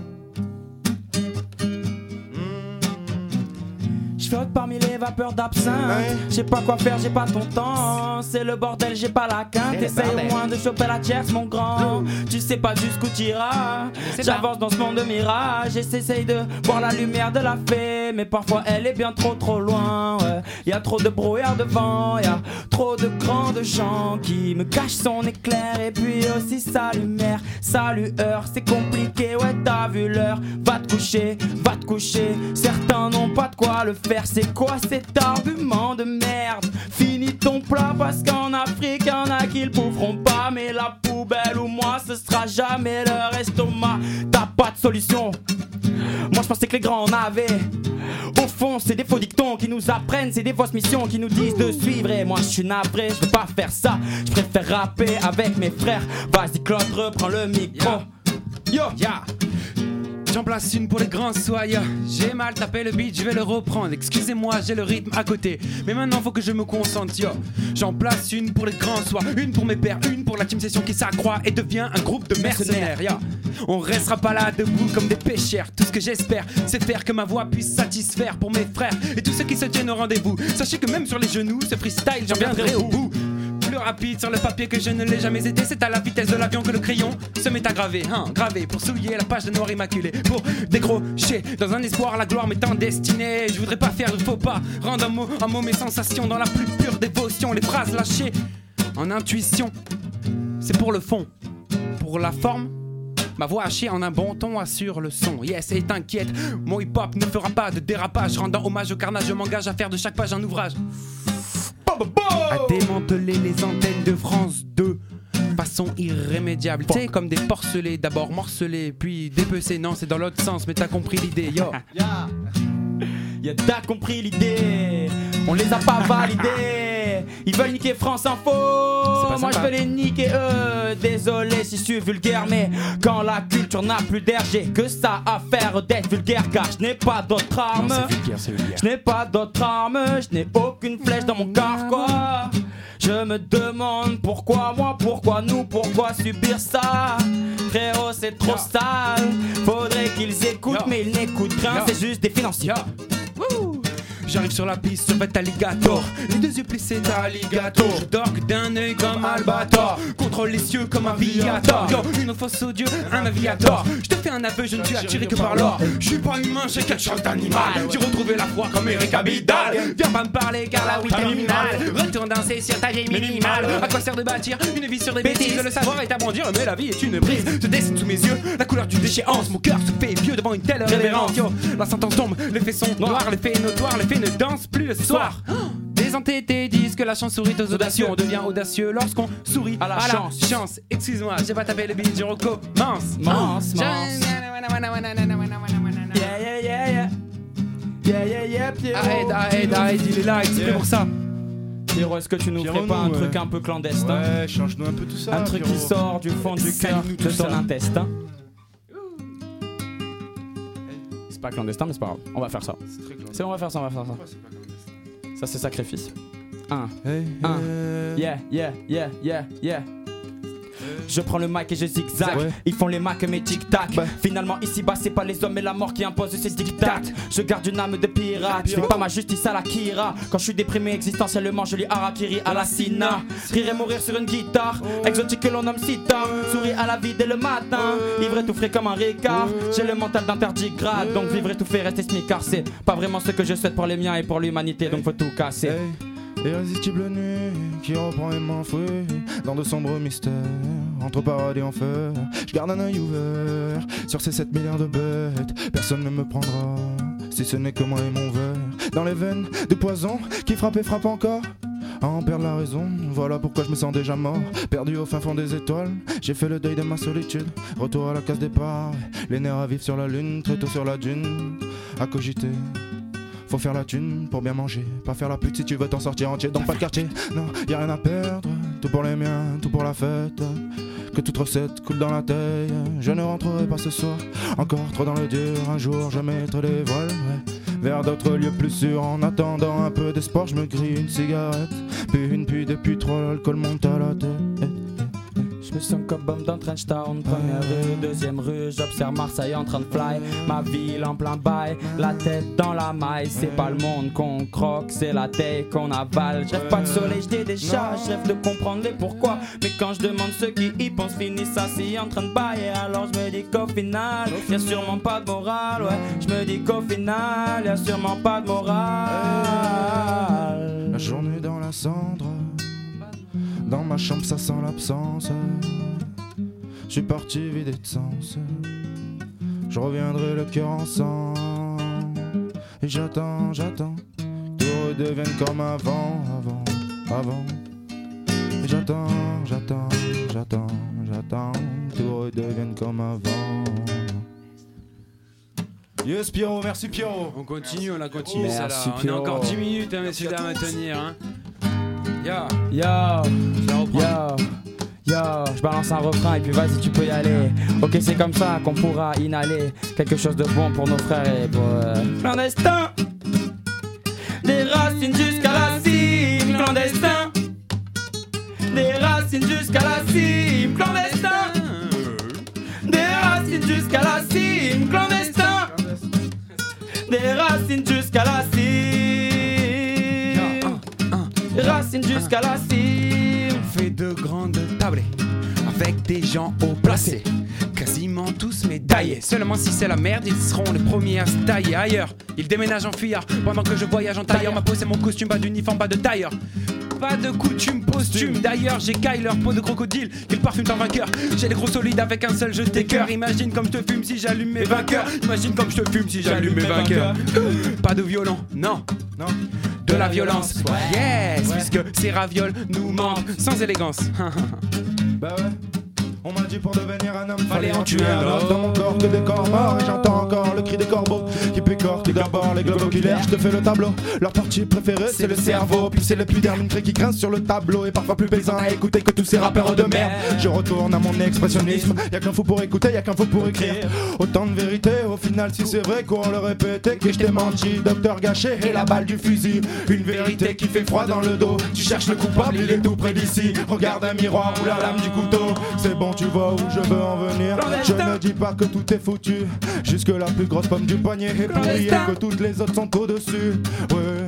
Je flotte parmi les vapeurs d'absinthe. J'ai pas quoi faire, j'ai pas ton temps. C'est le bordel, j'ai pas la quinte. Essaye au moins de choper la tierce, mon grand. Tu sais pas jusqu'où t'iras. J'avance dans ce monde de mirage. J'essaye de voir la lumière de la fée. Mais parfois elle est bien trop loin. Ouais. Y'a trop de brouillard devant. Y'a trop de grands gens qui me cachent son éclair. Et puis aussi sa lumière, sa lueur. C'est compliqué, ouais, t'as vu l'heure. Va te coucher. Certains n'ont pas de quoi le faire. C'est quoi cet argument de merde? Finis ton plat parce qu'en Afrique y'en a qui le boufferont pas. Mais la poubelle ou moi ce sera jamais leur estomac. T'as pas de solution. Moi je pensais que les grands en avaient. Au fond c'est des faux dictons qui nous apprennent. C'est des fausses missions qui nous disent de suivre. Et moi je suis navré, je veux pas faire ça. Je préfère rapper avec mes frères. Vas-y Claude, reprends le micro. Yo, J'en place une pour les grands soyeux. J'ai mal tapé le beat, je vais le reprendre. Excusez-moi, j'ai le rythme à côté. Mais maintenant faut que je me concentre, yo. J'en place une pour les grands soirs, une pour mes pères, une pour la team session qui s'accroît et devient un groupe de mercenaires, yo. On restera pas là debout comme des pêcheurs. Tout ce que j'espère, c'est faire que ma voix puisse satisfaire pour mes frères et tous ceux qui se tiennent au rendez-vous. Sachez que même sur les genoux, ce freestyle, j'en viendrai au bout. Plus rapide sur le papier que je ne l'ai jamais été. C'est à la vitesse de l'avion que le crayon se met à graver, gravé pour souiller la page de noir immaculé. Pour décrocher dans un espoir la gloire m'étant destinée. Je voudrais pas faire de faux pas, rendre un mot mes sensations dans la plus pure dévotion. Les phrases lâchées en intuition, c'est pour le fond. Pour la forme, ma voix hachée en un bon ton assure le son. Yes, et t'inquiète, mon hip-hop ne fera pas de dérapage. Rendant hommage au carnage, je m'engage à faire de chaque page un ouvrage. À démanteler les antennes de France 2 façon irrémédiable. Tu sais, comme des porcelets, d'abord morcelés, puis dépecés. Non, c'est dans l'autre sens, mais t'as compris l'idée, yo. T'as compris l'idée. On les a pas validés. Ils veulent niquer France Info. Moi je veux les niquer eux. Désolé si je suis vulgaire, mais quand la culture n'a plus d'air, j'ai que ça à faire d'être vulgaire. Car je n'ai pas d'autre arme. Je n'ai pas d'autre arme. Je n'ai aucune flèche dans mon carquois. Je me demande pourquoi moi, pourquoi nous, pourquoi subir ça. Frérot c'est trop sale. Faudrait qu'ils écoutent mais ils n'écoutent rien. C'est juste des financiers. J'arrive sur la piste, survêt alligator. Les deux yeux plissés d'alligator. Je dors que d'un œil comme Albator. Contrôle les cieux comme un viator. Yo, une fausse aux dieux, un aviator. Je te fais un aveu, je ne suis attiré que par l'or. Je suis pas humain, j'ai quelque chose d'animal. J'ai retrouvé la foi comme Eric Abidal. Viens pas me parler car la oui terminale. Retourne danser sur ta vieille minimale. À quoi sert de bâtir une vie sur des bêtises? Le savoir est à bondir, mais la vie est une brise. Se dessine sous mes yeux la couleur d'une déchéance. Mon cœur se fait vieux devant une telle révérence. Yo, la sentence tombe, les faits sont noirs, les faits notoires, les faits ne dansent plus le soir. Les entêtés disent que la chance sourit aux audacieux. On devient audacieux lorsqu'on sourit à la chance. Excuse-moi, j'ai pas tapé le beat, je recommence. Arrête, il est là, exprès pour ça. Pierrot, est-ce que tu nous ferais pas un truc un peu clandestin? Ouais, change-nous un peu tout ça. Un truc qui sort du fond du cœur de ton intestin. C'est pas clandestin, mais c'est pas grave. On va faire ça. C'est on va faire ça. Ça, c'est sacrifice. Yeah. Je prends le mic et je zigzag. Ils font les macs mais tic-tac. Finalement ici bas c'est pas les hommes mais la mort qui impose ces dictats. Je garde une âme de pirate. Je fais pas ma justice à la Kira. Quand je suis déprimé existentiellement je lis Harakiri à la Sina. Rire et mourir sur une guitare exotique que l'on nomme sitar. Sourire à la vie dès le matin. Ivre étouffé comme un Ricard. J'ai le mental d'interdigrade. Donc vivre étouffé rester smicard. C'est pas vraiment ce que je souhaite pour les miens et pour l'humanité. Donc faut tout casser. Irrésistible nuit qui reprend et m'enfouit dans de sombres mystères, entre paradis et enfer. Je garde un œil ouvert sur ces 7 milliards de bêtes. Personne ne me prendra si ce n'est que moi et mon verre. Dans les veines de poison qui frappe et frappe encore à en perdre la raison. Voilà pourquoi je me sens déjà mort, perdu au fin fond des étoiles. J'ai fait le deuil de ma solitude, retour à la case départ. Les nerfs à vivre sur la lune, très tôt sur la dune, à cogiter. Faut faire la thune pour bien manger, pas faire la pute si tu veux t'en sortir entier. Donc pas de quartier, non, y'a rien à perdre. Tout pour les miens, tout pour la fête. Que toute recette coule dans la taille. Je ne rentrerai pas ce soir, encore trop dans le dur. Un jour je mettrai les voiles vers d'autres lieux plus sûrs. En attendant un peu d'espoir, je me grille une cigarette. Puis une, puis deux, puis trois, l'alcool monte à la tête. Je me sens comme bombe dans Trench Town. Première rue, deuxième rue, j'observe Marseille en train de fly. Ma ville en plein bail, la tête dans la maille. C'est pas le monde qu'on croque, c'est la taille qu'on avale. Je rêve pas de soleil, je décharge, je rêve de comprendre les pourquoi. Mais quand je demande ceux qui y pensent, finissent assis en train de bailler. Alors je me dis qu'au final, y'a sûrement pas de morale. Ouais, je me dis qu'au final, y'a sûrement pas de morale. La journée dans la cendre, dans ma chambre ça sent l'absence. Je suis parti vidé de sens. Je reviendrai le cœur en sang. Et j'attends, tout redevienne comme avant. Et j'attends, tout redevienne comme avant. Yes Pierrot, merci Pierrot. On continue, on a continué ça là. Merci, On a encore 10 minutes messieurs dames à tenir hein. Yo, je balance un refrain et puis vas-y tu peux y aller. Ok c'est comme ça qu'on pourra inhaler quelque chose de bon pour nos frères et pour clandestin. Des racines jusqu'à la cime, clandestin. Des racines jusqu'à la cime, clandestin. Des racines jusqu'à la cime, clandestin. Des racines jusqu'à la cime. Racines jusqu'à la cime. Fait de grandes tablées avec des gens haut placés, quasiment tous médaillés. Seulement si c'est la merde, ils seront les premiers à se tailler ailleurs. Ils déménagent en fuyard pendant que je voyage en tailleur. Ma peau c'est mon costume, pas d'uniforme, pas de tailleur. Pas de coutume posthume. D'ailleurs j'ai Kyler, peau de crocodile, qu'il parfume en vainqueur. J'ai les gros solides avec un seul jeu de cœur. Imagine comme je te fume si j'allume mes vainqueurs. Imagine comme je te fume si j'allume mes vainqueurs. Pas de violon, non. De la violence, yes, puisque ces ravioles nous mentent sans élégance. Bah ouais, on m'a dit pour devenir un homme fallait en tuer un autre. Dans mon corps que des corps morts, et j'entends encore le cri des corbeaux qui picorent tout d'abord les globes oculaires. Je te fais le tableau, leur partie préférée c'est le cerveau. Puis c'est l'épiderme qui grince sur le tableau. Et parfois plus plaisant à écouter que tous ces rappeurs de merde. Je retourne à mon expressionnisme, y'a qu'un fou pour écouter, y'a qu'un fou pour écrire. Autant de vérité, au final si c'est vrai qu'on le répétait que je t'ai menti. Docteur gâché et la balle du fusil, une vérité qui fait froid dans le dos. Tu cherches le coupable, il est tout près d'ici. Regarde un miroir ou la lame du couteau. C'est bon, tu vois où je veux en venir. Je ne dis pas que tout est foutu, jusque la plus grosse pomme du poignet est pourrie et que toutes les autres sont au-dessus. Ouais,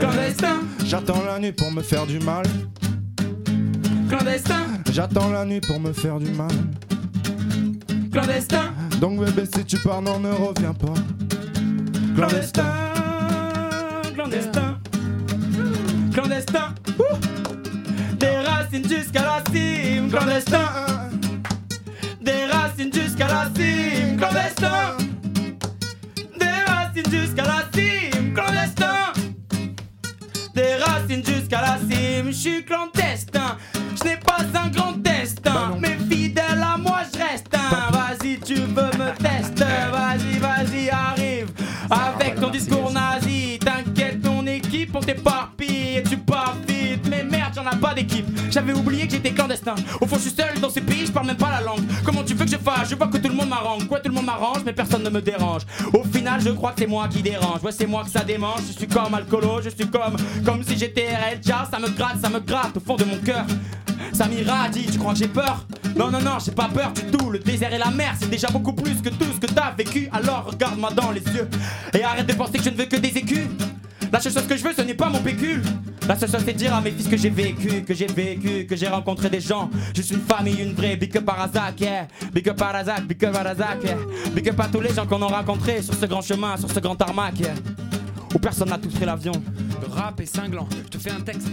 Clandestin. J'attends la nuit pour me faire du mal. Clandestin. J'attends la nuit pour me faire du mal. Clandestin. Donc bébé si tu pars non ne reviens pas. Clandestin. Clandestin. Clandestin. Des racines jusqu'à la cime. Clandestin. Des racines jusqu'à la cime. Clandestin. Des racines jusqu'à la cime. Clandestin. Des racines jusqu'à la cime. Je suis clandestin. Je n'ai pas un grand destin. Mais fidèle à moi je reste. Vas-y tu veux me tester. Vas-y arrive. Avec ton discours nazi. T'inquiète ton équipe on t'éparpille. Et tu pars vite. Mais merde j'en ai pas d'équipe. J'avais oublié que j'étais clandestin. Au fond je suis seul dans ces pays, je parle même pas la langue. Comment tu veux que je fasse? Je vois que tout le monde m'arrange. Quoi tout le monde m'arrange mais personne ne me dérange. Au final je crois que c'est moi qui dérange. Ouais c'est moi que ça démange. Je suis comme alcoolo. Je suis comme si j'étais RLJ. Ça me gratte au fond de mon cœur. Ça m'irradie, tu crois que j'ai peur? Non, j'ai pas peur du tout. Le désert et la mer, c'est déjà beaucoup plus que tout ce que t'as vécu. Alors regarde-moi dans les yeux et arrête de penser que je ne veux que des écus. La seule chose que je veux, ce n'est pas mon pécule. La seule chose, c'est dire à mes fils que j'ai vécu, que j'ai rencontré des gens. Je suis une famille, une vraie. Big up Arazak, yeah. Big up Arazak, big up Arazak, yeah. Big up à tous les gens qu'on a rencontrés sur ce grand chemin, sur ce grand tarmac, yeah. Où personne n'a touché l'avion. Le rap est cinglant. Je te fais un texte.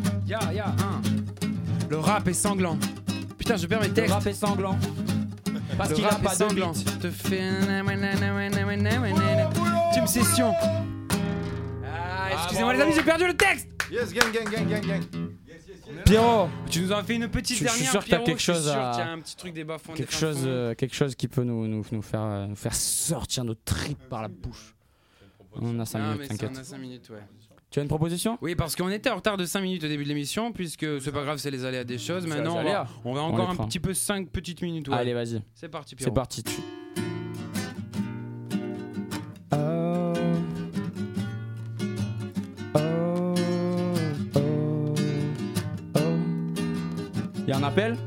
Le rap est sanglant. Putain, je perds mes textes. Le rap est sanglant. Parce qu'il a pas de beat. Je te fais Team Session. Excusez-moi les amis, j'ai perdu le texte. Yes, gang. Pierrot, tu nous as fait une petite dernière. Je suis sûr que t'as quelque chose à... un petit truc des bas-fonds. Quelque chose qui peut nous faire sortir nos tripes par la bouche. On a 5 minutes, t'inquiète. On a 5 minutes, ouais. Tu as une proposition? Oui, parce qu'on était en retard de 5 minutes au début de l'émission, puisque c'est pas grave, c'est les aléas des choses. Maintenant, on va encore un petit peu 5 petites minutes. Ouais. Allez, vas-y. C'est parti, Pierrot. C'est parti. Y'a un appel?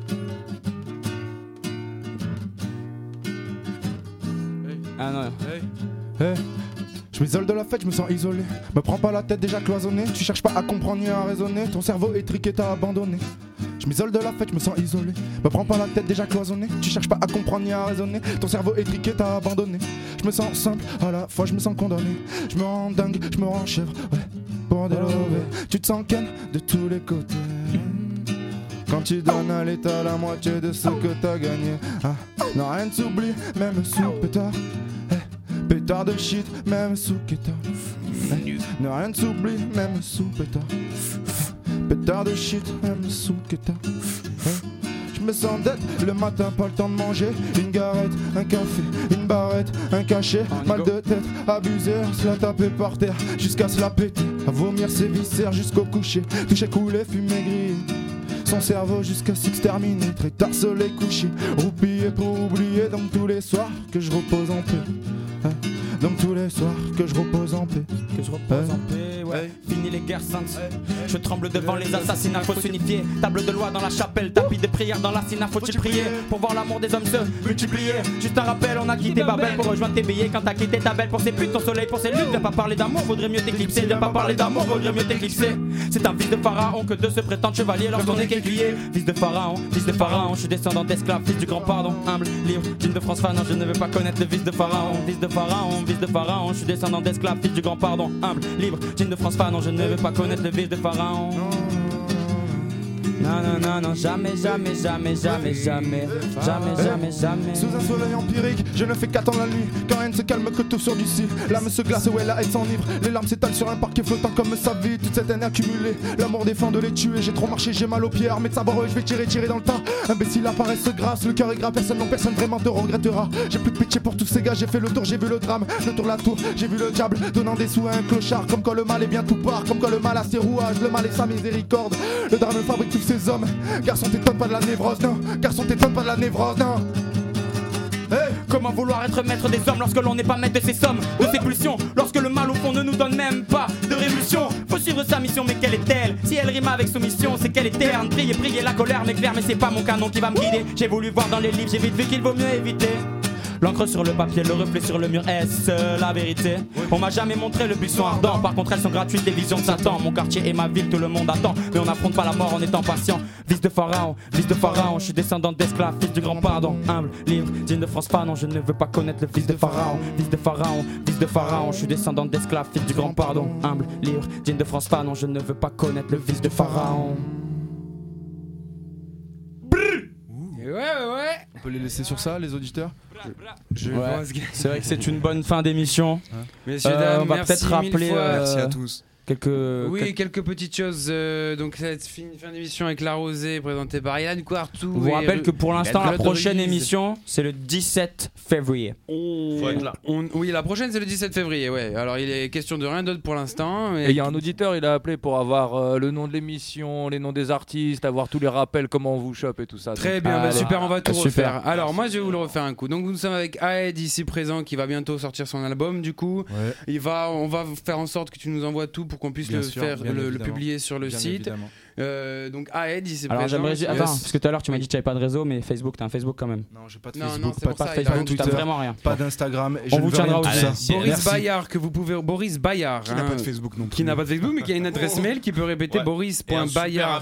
Ah non. Hey. Je m'isole de la fête, je me sens isolé. Me prends pas la tête déjà cloisonnée. Tu cherches pas à comprendre ni à raisonner. Ton cerveau est triqué, t'as abandonné. Je m'isole de la fête, je me sens isolé. Me prends pas la tête déjà cloisonnée. Tu cherches pas à comprendre ni à raisonner. Ton cerveau est triqué, t'as abandonné. Je me sens simple, à la fois je me sens condamné. Je me rends dingue, je me rends chèvre. Ouais, pour délover. Tu te sens ken de tous les côtés. Quand tu donnes à l'État la moitié de ce que t'as gagné. Ah, non, rien ne s'oublie, même sous pétard. Pétard de shit, même sous kétard. Non, rien ne s'oublie, même sous pétard. Pétard de shit, même sous kétard. Je me sens dead, le matin pas le temps de manger. Une garette, un café, une barrette, un cachet. Mal de tête, abusé, se la taper par terre jusqu'à se la péter. À vomir ses viscères jusqu'au coucher. Toucher, couler, fumer, griller. Son cerveau jusqu'à s'exterminer. Très tard soleil couché, roupillé pour oublier. Donc tous les soirs que je repose en paix. Donc tous les soirs que je repose en paix. Ouais. Fini les guerres saintes. Je tremble devant les assassinats, faut s'unifier. Table de loi dans la chapelle, tapis de prière dans l'assina, faut-il prier pour voir l'amour des hommes se multiplier. Juste un rappel, on a quitté Babel pour rejoindre tes billets. Quand t'as quitté ta belle pour ses putes, ton soleil pour ses luttes. Viens pas parler d'amour, vaudrait mieux t'éclipser. Viens pas parler d'amour, vaudrait mieux t'éclipser. C'est un fils de pharaon que de se prétendre chevalier lorsqu'on est qu'écuyer. Fils de pharaon, je suis descendant d'esclaves, fils du grand pardon. Humble, libre, digne de France non, je ne veux pas connaître le fils de pharaon. Fils de pharaon, je suis descendant d'esclaves, fils du grand pardon. Humble, libre, digne de France non, je ne veux pas connaître le fils de pharaon. Non, jamais. Sous un soleil empirique, je ne fais qu'attendre la nuit. Quand rien ne se calme que tout sur du cil. L'âme se glace, ouais, la haine s'enivre. Les larmes s'étalent sur un parquet flottant comme sa vie. Toute cette haine accumulée, l'amour défend de les tuer. J'ai trop marché, j'ai mal aux pieds, armé de sabre, je vais tirer dans le tas. Imbécile apparaissent se grasse, le cœur est gras, personne vraiment te regrettera. J'ai plus de pitié pour tous ces gars, j'ai fait le tour, j'ai vu le drame. Le tour, la tour, j'ai vu le diable donnant des sous à un clochard. Comme quand le mal est bien tout part, comme quand le mal a ses rouages. Le mal est sa miséricorde, le drame fabrique tous ces hommes. Garçon t'étonne pas de la névrose, non. Garçon t'étonne pas de la névrose, non. Hey. Comment vouloir être maître des hommes lorsque l'on n'est pas maître de ses sommes, de ses pulsions, lorsque le mal au fond ne nous donne même pas de révolution. Faut suivre sa mission, mais quelle est-elle? Si elle rime avec soumission, c'est qu'elle est terne. Prier, la colère m'éclaire, mais c'est pas mon canon qui va me guider. J'ai voulu voir dans les livres, j'ai vite vu qu'il vaut mieux éviter L'encre sur le papier, le reflet sur le mur, est-ce la vérité? On m'a jamais montré le buisson ardent. Par contre elles sont gratuites, les visions de Satan. Mon quartier et ma ville, tout le monde attend. Mais on n'affronte pas la mort en étant patient. Fils de pharaon, je suis descendant d'esclaves. Fils du grand pardon, humble, libre, digne de France pas. Non, je ne veux pas connaître le fils de pharaon. Fils de pharaon, je suis descendant d'esclaves. Fils du grand pardon, humble, libre, digne de France pas. Non, je ne veux pas connaître le fils de pharaon. Ouais. On peut les laisser sur ça, les auditeurs? C'est vrai que c'est une bonne fin d'émission. Messieurs, dames, on va merci peut-être rappeler. Merci à tous. Quelques petites choses. Donc, cette fin d'émission avec La Rosée, présentée par Ilan Quartu. On vous rappelle que pour l'instant, la prochaine émission, c'est le 17 février. Oui, la prochaine, c'est le 17 février. Ouais. Alors, il est question de rien d'autre pour l'instant. Et il y a un auditeur, il a appelé pour avoir le nom de l'émission, les noms des artistes, avoir tous les rappels, comment on vous chope et tout ça. Très bien, super, on va tout refaire. Alors, moi, je vais vous le refaire un coup. Donc, nous sommes avec Aed ici présent qui va bientôt sortir son album. Du coup, on va faire en sorte que tu nous envoies tout pour qu'on puisse le publier sur le site. Donc Aed, il s'est présent. J'aimerais attends, parce que tout à l'heure tu m'as dit que tu n'avais pas de réseau, mais Facebook, t'as un Facebook quand même. Non, j'ai pas de Facebook, pas de Facebook, Twitter, t'as vraiment rien. Pas d'Instagram. On vous tiendra au courant. Boris Bayard, que vous pouvez. Boris Bayard, qui n'a pas de Facebook non plus. Qui n'a pas de Facebook, mais qui a une adresse mail qui peut répéter boris.bayard.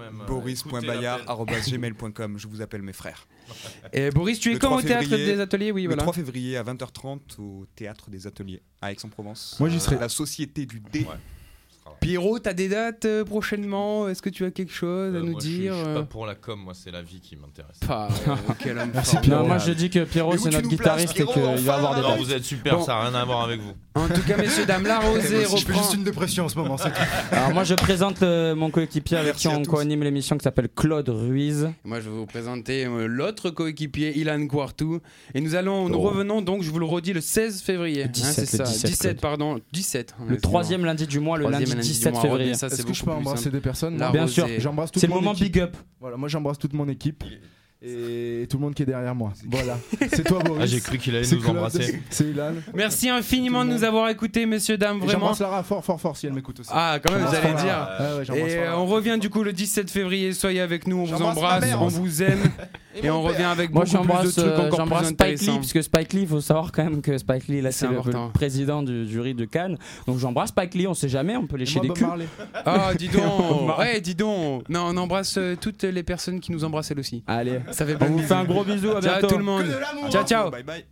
boris.bayard@gmail.com. Je vous appelle mes frères. Et Boris, tu es quand au théâtre des Ateliers? Oui, voilà. Le 3 février à 20h30 au théâtre des Ateliers à Aix-en-Provence. Moi, j'y serai. La Société du D. Pierrot, t'as des dates prochainement? Est-ce que tu as quelque chose à nous dire? Je suis pas pour la com, moi c'est la vie qui m'intéresse. Quel homme Merci fort. Pierrot. Moi je dis que Pierrot c'est notre guitariste et qu'il va avoir des dates. Vous êtes super, ça n'a rien à voir avec vous. En tout cas, messieurs, dames, La Rosée reprend. Je fais juste une dépression en ce moment, c'est tout. Alors moi je présente mon coéquipier avec qui on co-anime l'émission qui s'appelle Claude Ruiz. Moi je vais vous présenter l'autre coéquipier Ilan Quartu. Et nous revenons donc, je vous le redis, le 16 février. 17, pardon. 17. Le troisième lundi du mois, le lundi 17 février. Est-ce que je peux embrasser des personnes? Bien sûr. J'embrasse toute C'est le mon moment équipe. big up. Voilà, moi j'embrasse toute mon équipe et tout le monde qui est derrière moi. Voilà. C'est toi Boris. Ah, j'ai cru qu'il allait nous Claude, embrasser. C'est Ilan. Merci infiniment de nous avoir écoutés, messieurs, dames, vraiment. J'embrasse Lara fort si elle m'écoute aussi. Ah, quand même, vous allez dire. Et on revient du coup le 17 février. Soyez avec nous, on vous embrasse, on vous aime. Et on revient avec beaucoup plus de trucs encore plus intéressants. Spike Lee, parce que Spike Lee, il faut savoir quand même que Spike Lee, là, c'est le président du jury de Cannes. Donc j'embrasse Spike Lee, on sait jamais, on peut lécher des culs. Ah, dis donc. Ouais, dis donc. Non, on embrasse toutes les personnes qui nous embrassent elles aussi. Allez, ça fait on vous fait un gros bisou, à bientôt. Ciao tout le monde. Ciao. Bye bye.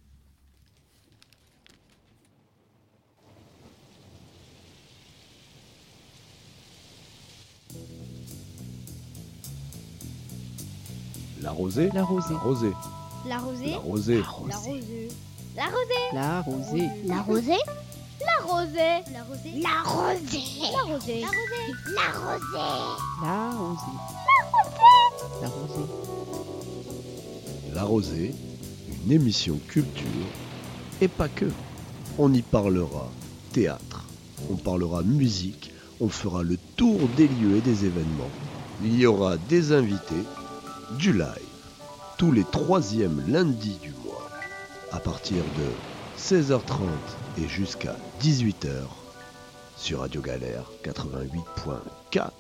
La rosée. La rosée. La rosée. La rosée. La rosée. La rosée. La rosée. La rosée. La rosée. La rosée. La rosée. La rosée. La rosée. La rosée. La rosée. La rosée, une émission culture et pas que. On y parlera théâtre, on parlera musique, on fera le tour des lieux et des événements. Il y aura des invités, du live, tous les 3e lundis du mois, à partir de 16h30 et jusqu'à 18h, sur Radio Galère 88.4.